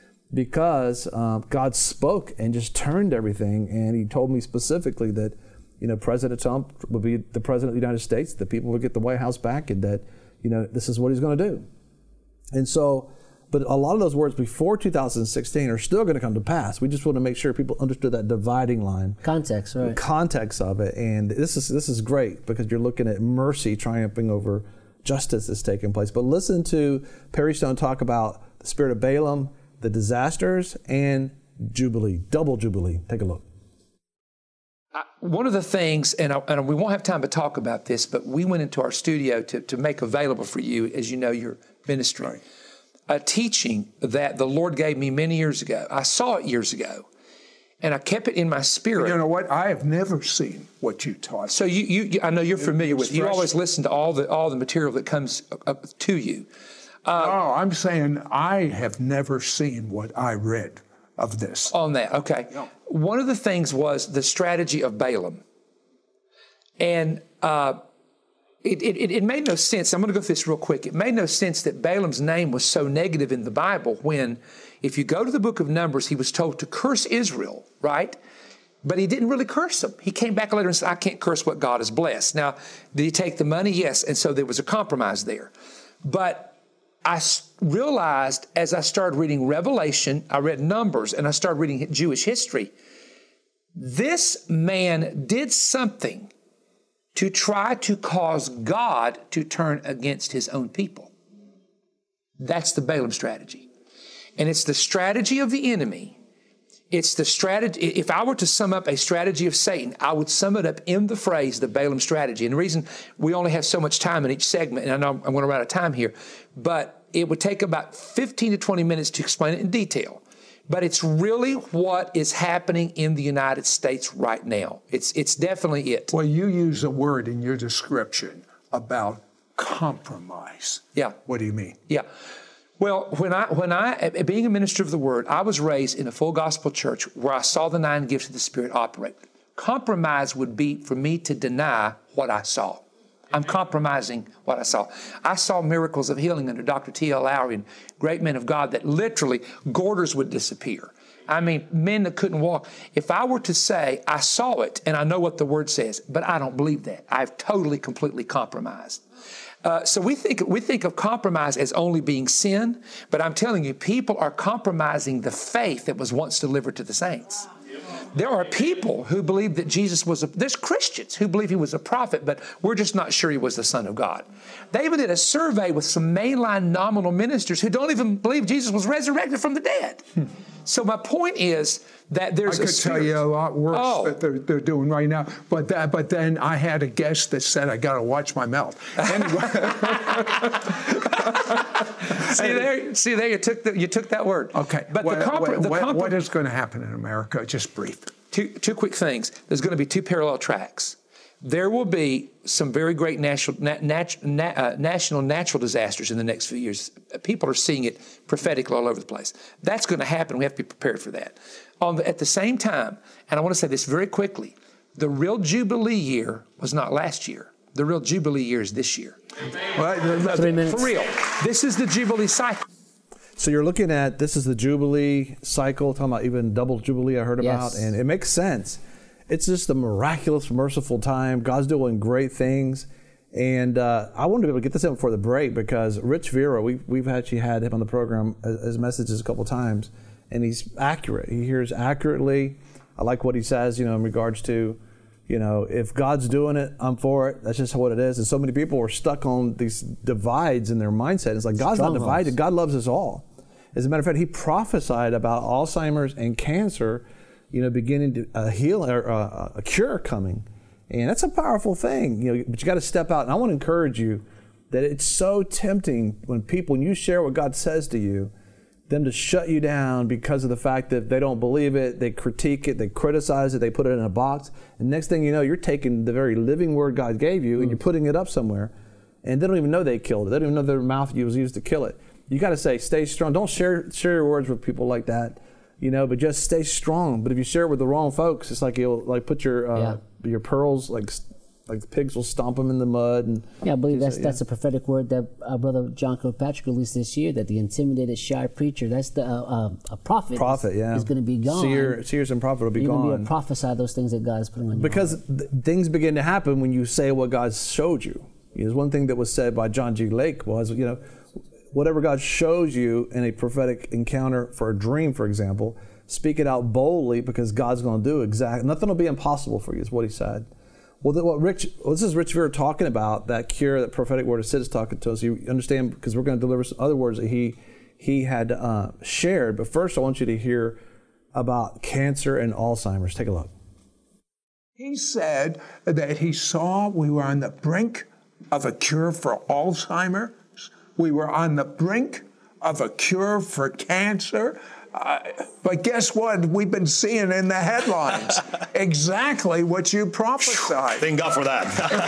because uh, God spoke and just turned everything. And he told me specifically that, you know, President Trump would be the president of the United States, the people would get the White House back, and that, you know, this is what he's going to do. And so, but a lot of those words before two thousand sixteen are still going to come to pass. We just want to make sure people understood that dividing line. Context, right. The context of it. And this is this is great because you're looking at mercy triumphing over justice that's taking place. But listen to Perry Stone talk about the spirit of Balaam, the disasters, and Jubilee, double Jubilee. Take a look. I, one of the things, and, I, and we won't have time to talk about this, but we went into our studio to, to make available for you, as you know, your ministry. Right. A teaching that the Lord gave me many years ago. I saw it years ago, and I kept it in my spirit. You know what? I have never seen what you taught. So you, you I know you're familiar with it. You always listen to all the all the material that comes up to you. Uh, no, I'm saying I have never seen what I read of this. On that, okay. No. One of the things was the strategy of Balaam, and. Uh, It, it, it made no sense. I'm going to go through this real quick. It made no sense that Balaam's name was so negative in the Bible when, if you go to the book of Numbers, he was told to curse Israel, right? But he didn't really curse them. He came back later and said, I can't curse what God has blessed. Now, did he take the money? Yes. And so there was a compromise there. But I realized as I started reading Revelation, I read Numbers, and I started reading Jewish history, this man did something to try to cause God to turn against his own people. That's the Balaam strategy. And it's the strategy of the enemy. It's the strategy. If I were to sum up a strategy of Satan, I would sum it up in the phrase, the Balaam strategy. And the reason we only have so much time in each segment, and I know I'm going to run out of time here, but it would take about fifteen to twenty minutes to explain it in detail. But it's really what is happening in the United States right now. It's it's definitely it. Well, you use a word in your description about compromise. Yeah. What do you mean? Yeah. Well, when I when I being a minister of the Word, I was raised in a full gospel church where I saw the nine gifts of the Spirit operate. Compromise would be for me to deny what I saw. I'm compromising what I saw. I saw miracles of healing under Doctor T L Lowry and great men of God that literally goiters would disappear. I mean, men that couldn't walk. If I were to say, I saw it and I know what the Word says, but I don't believe that, I've totally, completely compromised. Uh, so we think we think of compromise as only being sin, but I'm telling you, people are compromising the faith that was once delivered to the saints. There are people who believe that Jesus was a, there's Christians who believe he was a prophet, but we're just not sure he was the Son of God. They even did a survey with some mainline nominal ministers who don't even believe Jesus was resurrected from the dead. Hmm. So my point is that there's I a could spirit. tell you a lot worse Oh. that they're, they're doing right now. But that, but then I had a guest that said I got to watch my mouth. Anyway. see there, see there, you took the, you took that word. Okay. But what, the, compro- what, the what, compro- what is going to happen in America? Just brief. Two, two quick things. There's going to be two parallel tracks. There will be some very great national, nat, nat, nat, uh, national natural disasters in the next few years. People are seeing it prophetically all over the place. That's going to happen. We have to be prepared for that. On the, at the same time, and I want to say this very quickly, the real Jubilee year was not last year. The real Jubilee year is this year. Well, Three minutes. For real. This is the Jubilee cycle. So you're looking at, this is the Jubilee cycle, talking about even double Jubilee I heard Yes. about, and it makes sense. It's just a miraculous, merciful time. God's doing great things. And uh, I wanted to be able to get this in before the break because Rich Vera, we've, we've actually had him on the program as messages a couple times, and he's accurate. He hears accurately. I like what he says, you know, in regards to, you know, if God's doing it, I'm for it. That's just what it is. And so many people are stuck on these divides in their mindset. It's like God's not divided. God loves us all. As a matter of fact, he prophesied about Alzheimer's and cancer, you know, beginning to uh, heal or uh, a cure coming. And that's a powerful thing, you know, but you got to step out. And I want to encourage you that it's so tempting when people, when you share what God says to you, them to shut you down because of the fact that they don't believe it, they critique it, they criticize it, they put it in a box. And next thing you know, you're taking the very living word God gave you mm. and you're putting it up somewhere. And they don't even know they killed it. They don't even know their mouth was used to kill it. You got to say, stay strong. Don't share share your words with people like that, you know, but just stay strong. But if you share it with the wrong folks, it's like you'll like put your uh, yeah. your pearls, like like the pigs will stomp them in the mud. And yeah, I believe that's say, that's yeah. a prophetic word that uh, Brother John Kilpatrick released this year, that the intimidated, shy preacher, that's the uh, uh, a prophet, prophet is, yeah. is going to be gone. Seer, seers and prophet will be You're gone. You're going to be able to prophesy those things that God is putting on you. Because th- things begin to happen when you say what God showed you. There's one thing that was said by John G. Lake was, you know, whatever God shows you in a prophetic encounter for a dream, for example, speak it out boldly because God's going to do exactly. Nothing will be impossible for you, is what he said. Well, the, what Rich, well, this is Rich Vera talking about, that cure, that prophetic word of Sid is talking to us. You understand, because we're going to deliver some other words that he he had uh, shared. But first, I want you to hear about cancer and Alzheimer's. Take a look. He said that he saw we were on the brink of a cure for Alzheimer's. We were on the brink of a cure for cancer. Uh, but guess what? We've been seeing in the headlines exactly what you prophesied. Thank God for that.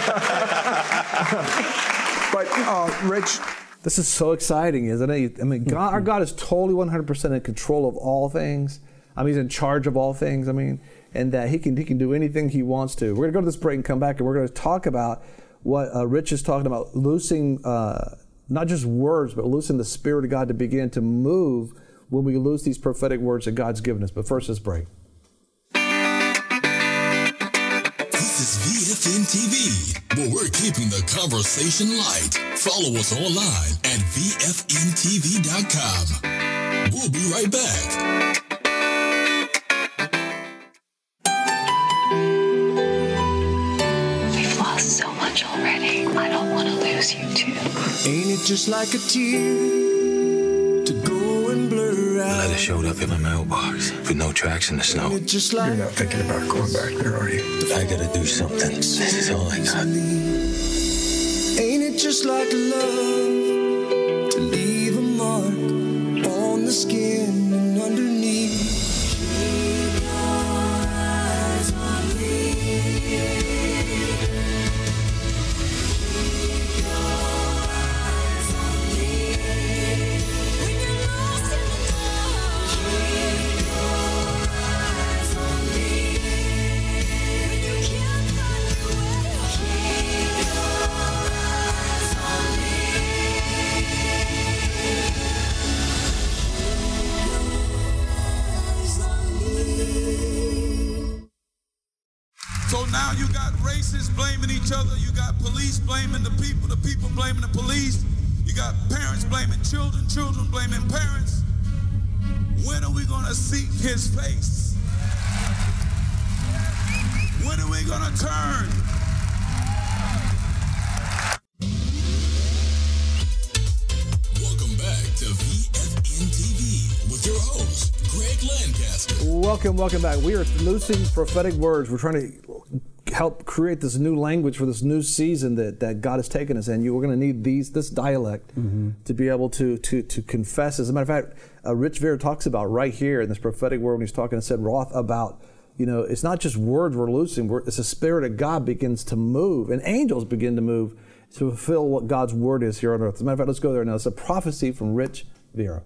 But, uh, Rich. This is so exciting, isn't it? I mean, God, our God is totally one hundred percent in control of all things. I mean, he's in charge of all things. I mean, and that he can he can do anything he wants to. We're going to go to this break and come back, and we're going to talk about what uh, Rich is talking about, loosing uh, not just words, but loosing the Spirit of God to begin to move when we loose these prophetic words that God's given us. But first, let's break. This is V F N T V, where we're keeping the conversation light. Follow us online at V F N T V dot com. We'll be right back. We've lost so much already. I don't want to lose you too. Ain't it just like a tear to go and blur out? A letter showed up in my mailbox with no tracks in the snow. Ain't it just like You're not thinking about going back there, are you? I gotta do something. This is all I got. Ain't it just like love to leave a mark on the skin and underneath? Keep your eyes on me. Keep your eyes on me. When you're lost in the dark, keep your eyes on me. When you can't find your way, keep your churches blaming each other. You got police blaming the people, the people blaming the police. You got parents blaming children, children blaming parents. When are we going to seek his face? When are we going to turn? Welcome back to V F N T V with your host, Greg Lancaster. Welcome, welcome back. We are loosing prophetic words. We're trying to help create this new language for this new season that, that God has taken us in. You are going to need these this dialect mm-hmm. to be able to to to confess. As a matter of fact, uh, Rich Vera talks about right here in this prophetic word when he's talking to Sid Roth about, you know, it's not just words we're loosing. We're, it's the Spirit of God begins to move, and angels begin to move to fulfill what God's word is here on earth. As a matter of fact, let's go there now. It's a prophecy from Rich Vera.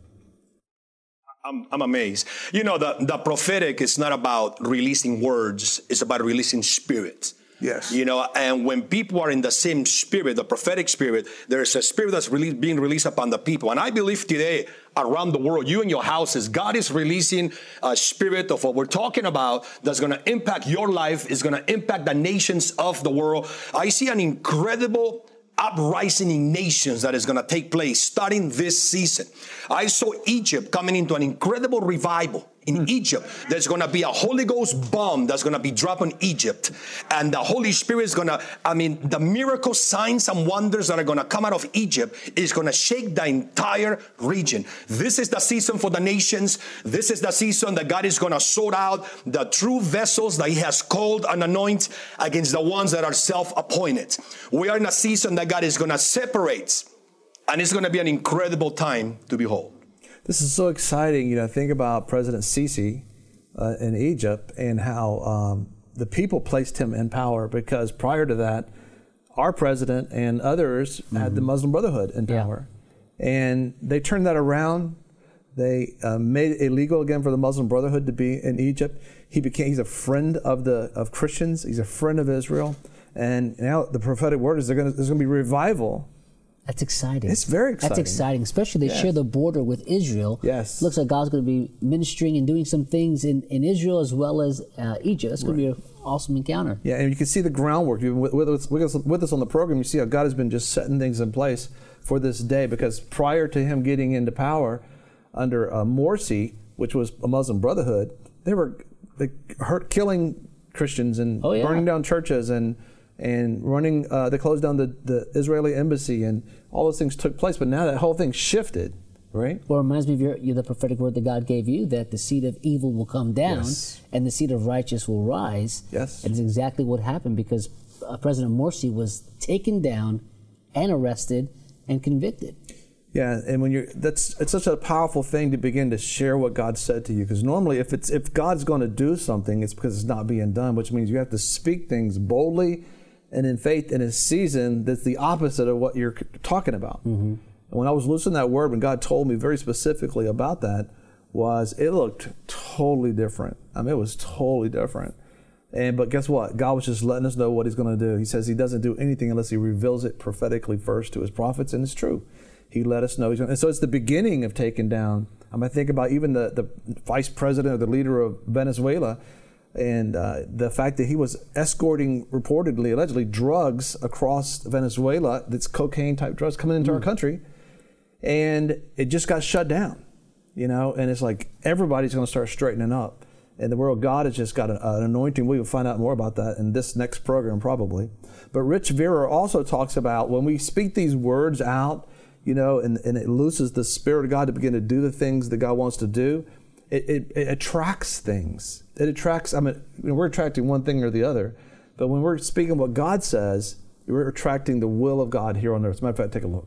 I'm, I'm amazed. You know, the, the prophetic is not about releasing words. It's about releasing spirit. Yes. You know, and when people are in the same spirit, the prophetic spirit, there's a spirit that's really being released upon the people. And I believe today, around the world, you and your houses, God is releasing a spirit of what we're talking about that's going to impact your life, is going to impact the nations of the world. I see an incredible uprising in nations that is going to take place starting this season. I saw Egypt coming into an incredible revival. In Egypt, there's going to be a Holy Ghost bomb that's going to be dropped on Egypt. And the Holy Spirit is going to, I mean, the miracle signs and wonders that are going to come out of Egypt is going to shake the entire region. This is the season for the nations. This is the season that God is going to sort out the true vessels that He has called and anoint against the ones that are self-appointed. We are in a season that God is going to separate, and it's going to be an incredible time to behold. This is so exciting. You know, think about President Sisi uh, in Egypt and how um, the people placed him in power, because prior to that, our president and others mm-hmm. had the Muslim Brotherhood in power. Yeah. And they turned that around. They uh, made it illegal again for the Muslim Brotherhood to be in Egypt. He became, he's a friend of the of Christians. He's a friend of Israel. And now the prophetic word is they're gonna, there's going to be revival. That's exciting. It's very exciting. That's exciting, especially they yes. share the border with Israel. Yes. Looks like God's going to be ministering and doing some things in, in Israel as well as uh, Egypt. That's going right. to be an awesome encounter. Yeah, and you can see the groundwork. With, with, us, with, us, with us on the program, you see how God has been just setting things in place for this day, because prior to him getting into power under uh, Morsi, which was a Muslim Brotherhood, they were they hurt, killing Christians and oh, yeah. burning down churches and and running, uh, they closed down the, the Israeli embassy, and all those things took place. But now that whole thing shifted, right? Well, it reminds me of your, your, the prophetic word that God gave you, that the seed of evil will come down yes. and the seed of righteous will rise. Yes. And it's exactly what happened, because uh, President Morsi was taken down and arrested and convicted. Yeah, and when you're, that's, it's such a powerful thing to begin to share what God said to you, because normally if it's if God's going to do something, it's because it's not being done, which means you have to speak things boldly and in faith in a season that's the opposite of what you're talking about. Mm-hmm. And when I was listening to that word, when God told me very specifically about that, was it looked totally different. I mean, it was totally different. And but guess what? God was just letting us know what He's going to do. He says He doesn't do anything unless He reveals it prophetically first to His prophets, and it's true. He let us know He's going to. And so it's the beginning of taking down. I mean, I think about even the, the vice president or the leader of Venezuela, and uh, the fact that he was escorting, reportedly, allegedly, drugs across Venezuela, that's cocaine-type drugs coming into mm. our country, and it just got shut down, you know, and it's like everybody's going to start straightening up. And the world of God has just got an, an anointing. We will find out more about that in this next program, probably. But Rich Vera also talks about when we speak these words out, you know, and, and it looses the Spirit of God to begin to do the things that God wants to do, It, it, it attracts things. It attracts, I mean, you know, we're attracting one thing or the other, but when we're speaking what God says, we're attracting the will of God here on earth. As a matter of fact, take a look.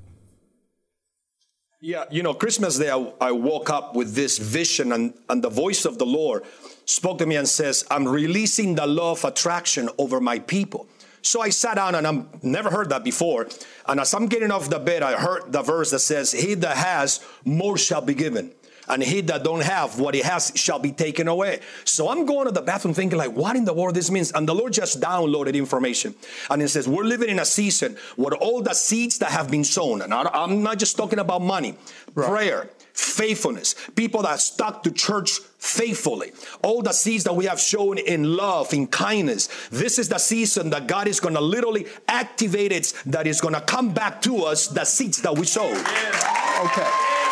Yeah, you know, Christmas Day, I, I woke up with this vision, and, and the voice of the Lord spoke to me and says, I'm releasing the law of attraction over my people. So I sat down, and I've never heard that before. And as I'm getting off the bed, I heard the verse that says, he that has, more shall be given. And he that don't have, what he has shall be taken away. So I'm going to the bathroom thinking like, what in the world this means? And the Lord just downloaded information. And it says, we're living in a season where all the seeds that have been sown, and I'm not just talking about money, right. prayer, faithfulness, people that stuck to church faithfully, all the seeds that we have shown in love, in kindness. This is the season that God is going to literally activate it, that is going to come back to us, the seeds that we sowed. Okay.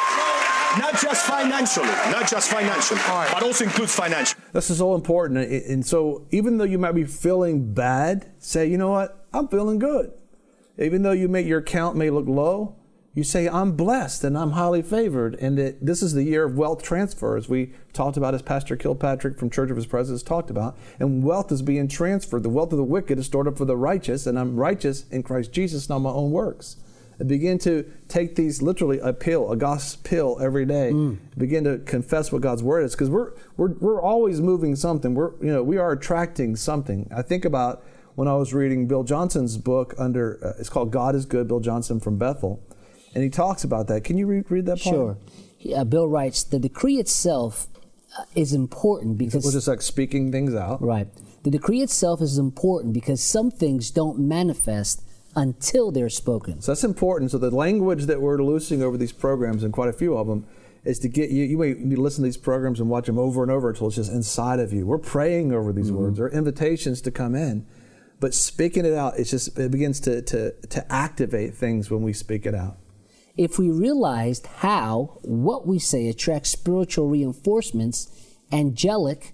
Not just financially, not just financially, but also includes financial. This is so important. And so even though you might be feeling bad, say, you know what, I'm feeling good. Even though you may, your account may look low, you say, I'm blessed and I'm highly favored. And that this is the year of wealth transfer, as we talked about, as Pastor Kilpatrick from Church of His Presence talked about. And wealth is being transferred. The wealth of the wicked is stored up for the righteous, and I'm righteous in Christ Jesus, not my own works. And begin to take these, literally a pill, a gospel pill every day. Mm. Begin to confess what God's word is, because we're we're we're always moving something. We're you know we are attracting something. I think about when I was reading Bill Johnson's book under uh, it's called God is Good. Bill Johnson from Bethel. And he talks about that. Can you read, read that part? Sure. Yeah, Bill writes, the decree itself uh, is important because... It's just like speaking things out. Right. The decree itself is important because some things don't manifest until they're spoken. So that's important. So the language that we're loosing over these programs, and quite a few of them, is to get you, you may need to listen to these programs and watch them over and over until it's just inside of you. We're praying over these mm-hmm. words. They're invitations to come in. But speaking it out, it's just, it begins to, to, to activate things when we speak it out. If we realized how what we say attracts spiritual reinforcements, angelic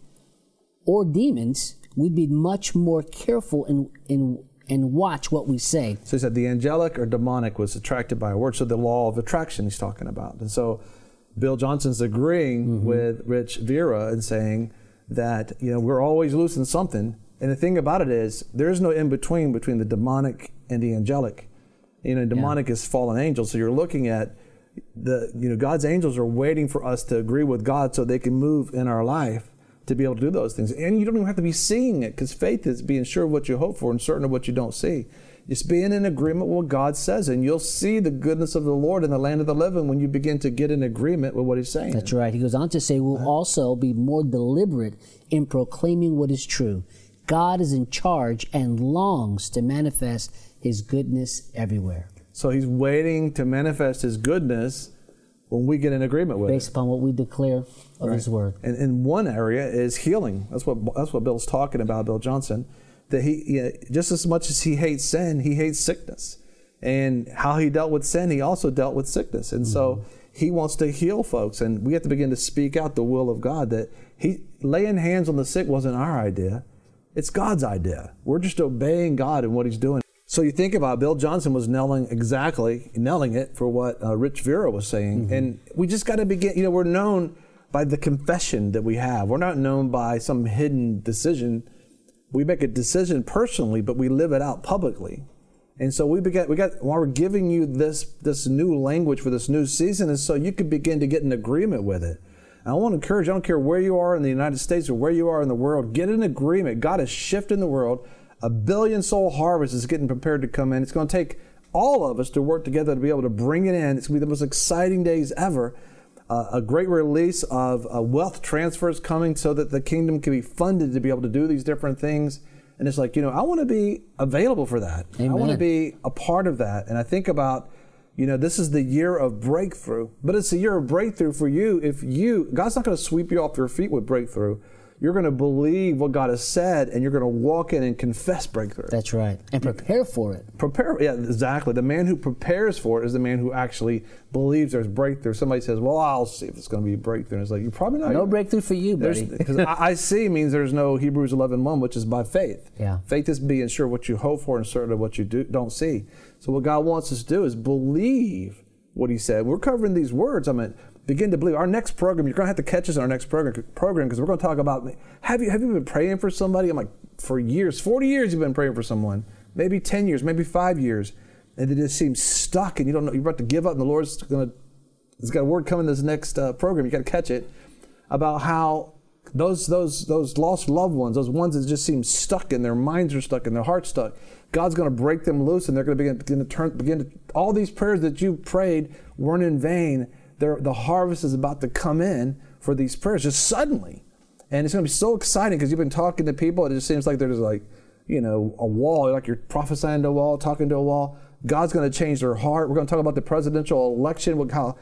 or demons, we'd be much more careful and and and watch what we say. So he said the angelic or demonic was attracted by a word. So the law of attraction he's talking about. And so Bill Johnson's agreeing mm-hmm. with Rich Vera and saying that, you know, we're always losing something. And the thing about it is there's no in-between between the demonic and the angelic. You know, demonic yeah. is fallen angels. So you're looking at the, you know, God's angels are waiting for us to agree with God so they can move in our life to be able to do those things. And you don't even have to be seeing it, because faith is being sure of what you hope for and certain of what you don't see. Just being in agreement with what God says, and you'll see the goodness of the Lord in the land of the living when you begin to get in agreement with what He's saying. That's right. He goes on to say, we'll also be more deliberate in proclaiming what is true. God is in charge and longs to manifest His goodness everywhere. So He's waiting to manifest His goodness when we get in agreement with Based it. upon what we declare of right. His word. And, and one area is healing. That's what that's what Bill's talking about, Bill Johnson. That he, you know, just as much as he hates sin, he hates sickness. And how he dealt with sin, he also dealt with sickness. And mm-hmm. so he wants to heal folks. And we have to begin to speak out the will of God, that he laying hands on the sick wasn't our idea. It's God's idea. We're just obeying God and what He's doing. So you think about it, Bill Johnson was nailing exactly, nailing it for what uh, Rich Vera was saying. Mm-hmm. And we just got to begin, you know, we're known by the confession that we have. We're not known by some hidden decision. We make a decision personally, but we live it out publicly. And so we began, we got, while we're giving you this, this new language for this new season, is so you can begin to get in agreement with it. And I want to encourage, I don't care where you are in the United States or where you are in the world, get in agreement. God is shifting the world. A billion soul harvest is getting prepared to come in. It's going to take all of us to work together to be able to bring it in. It's going to be the most exciting days ever. Uh, a great release of uh, wealth transfers coming so that the kingdom can be funded to be able to do these different things. And it's like, you know, I want to be available for that. Amen. I want to be a part of that. And I think about, you know, this is the year of breakthrough, but it's a year of breakthrough for you. If you, God's not going to sweep you off your feet with breakthrough. You're going to believe what God has said, and you're going to walk in and confess breakthrough. That's right. And prepare for it. Prepare, yeah, exactly. The man who prepares for it is the man who actually believes there's breakthrough. Somebody says, well, I'll see if it's going to be a breakthrough. And it's like, you're probably not. No breakthrough for you, buddy. Because I, I see means there's no Hebrews eleven one, which is by faith. Yeah. Faith is being sure what you hope for and certain of what you do, don't see. So what God wants us to do is believe what He said. We're covering these words. I mean, begin to believe. Our next program, you're going to have to catch us in our next program program because we're going to talk about, have you have you been praying for somebody? I'm like, for years, forty years you've been praying for someone, maybe ten years, maybe five years, and it just seems stuck and you don't know, you're about to give up and the Lord's going to, there's got a word coming in this next uh, program, you got to catch it, about how those those those lost loved ones, those ones that just seem stuck and their minds are stuck and their heart's stuck, God's going to break them loose and they're going to begin, begin to turn, begin to, all these prayers that you prayed weren't in vain. There, the harvest is about to come in for these prayers just suddenly. And it's going to be so exciting because you've been talking to people. It just seems like there's like, you know, a wall, like you're prophesying to a wall, talking to a wall. God's going to change their heart. We're going to talk about the presidential election, how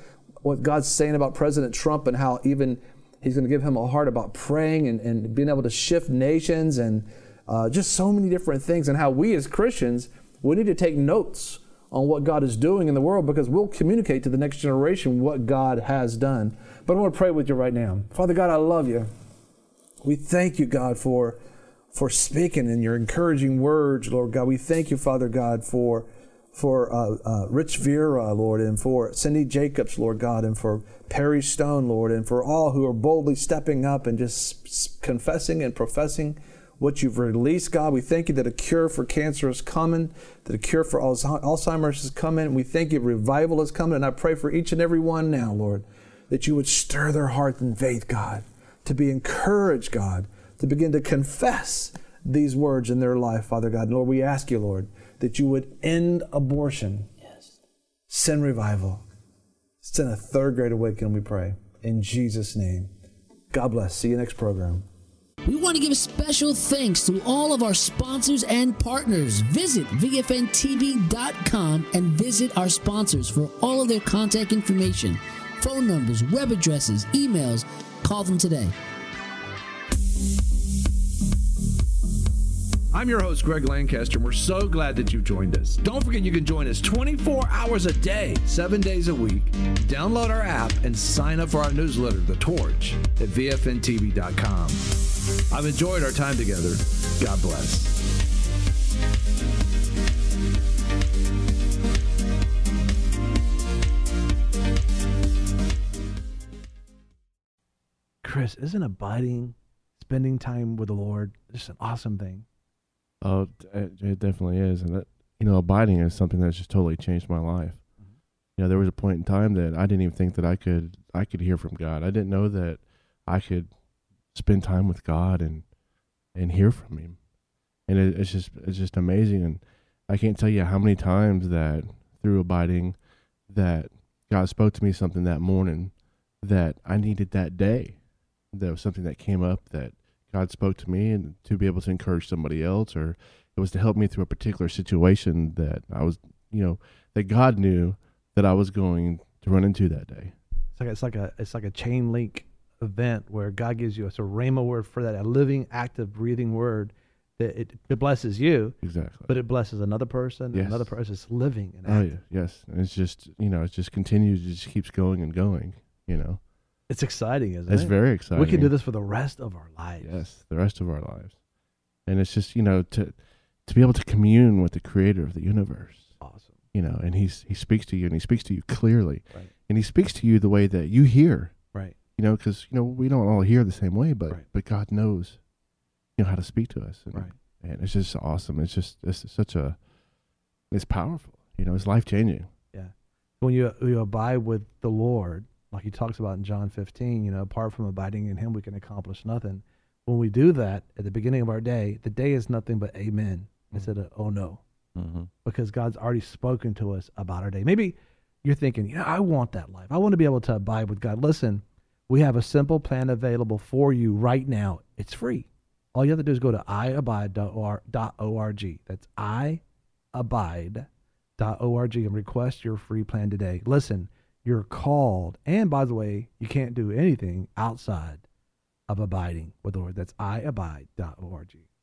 what God's saying about President Trump and how even he's going to give him a heart about praying and, and being able to shift nations and uh, just so many different things, and how we as Christians, we need to take notes on what God is doing in the world, because we'll communicate to the next generation what God has done. But I want to pray with you right now. Father God, I love you. We thank you, God, for, for speaking and your encouraging words, Lord God. We thank you, Father God, for for uh, uh, Rich Vera, Lord, and for Cindy Jacobs, Lord God, and for Perry Stone, Lord, and for all who are boldly stepping up and just confessing and professing what you've released, God. We thank you that a cure for cancer is coming, that a cure for Alzheimer's is coming. We thank you revival is coming, and I pray for each and every one now, Lord, that you would stir their heart in faith, God, to be encouraged, God, to begin to confess these words in their life, Father God. And Lord, we ask you, Lord, that you would end abortion, yes, send revival, send a third great awakening, we pray. In Jesus' name. God bless. See you next program. We want to give special thanks to all of our sponsors and partners. Visit V F N T V dot com and visit our sponsors for all of their contact information, phone numbers, web addresses, emails. Call them today. I'm your host, Greg Lancaster, and we're so glad that you've joined us. Don't forget you can join us twenty-four hours a day, seven days a week. Download our app and sign up for our newsletter, The Torch, at V F N T V dot com. I've enjoyed our time together. God bless. Chris, isn't abiding, spending time with the Lord, just an awesome thing? Oh, it, it definitely is. And that, you know, abiding is something that's just totally changed my life. Mm-hmm. You know, there was a point in time that I didn't even think that I could, I could hear from God. I didn't know that I could spend time with God and, and hear from him. And it, it's just, it's just amazing. And I can't tell you how many times that through abiding that God spoke to me something that morning that I needed that day. That was something that came up that God spoke to me, and to be able to encourage somebody else, or it was to help me through a particular situation that I was, you know, that God knew that I was going to run into that day. It's like it's like a it's like a chain link event where God gives you a sort of rhema word for that, a living, active, breathing word that it, it blesses you, exactly, but it blesses another person, yes. another person. It's living and oh active. yeah, yes, and it's just, you know, it just continues, it just keeps going and going, you know. It's exciting, isn't it's it? It's very exciting. We can do this for the rest of our lives. Yes, the rest of our lives. And it's just, you know, to to be able to commune with the creator of the universe. Awesome. You know, and he's he speaks to you, and he speaks to you clearly. Right. And he speaks to you the way that you hear. Right. You know, because, you know, we don't all hear the same way, but right. but God knows, you know, how to speak to us. And, right. And it's just awesome. It's just, it's such a, it's powerful. You know, it's life-changing. Yeah. When you, you abide with the Lord, like he talks about in John fifteen, you know, apart from abiding in him, we can accomplish nothing. When we do that at the beginning of our day, the day is nothing but amen mm-hmm. instead of oh no. Mm-hmm. Because God's already spoken to us about our day. Maybe you're thinking, you know, I want that life. I want to be able to abide with God. Listen, we have a simple plan available for you right now. It's free. All you have to do is go to i abide dot org. That's i abide dot org and request your free plan today. Listen, you're called. And by the way, you can't do anything outside of abiding with the Lord. That's i abide dot org.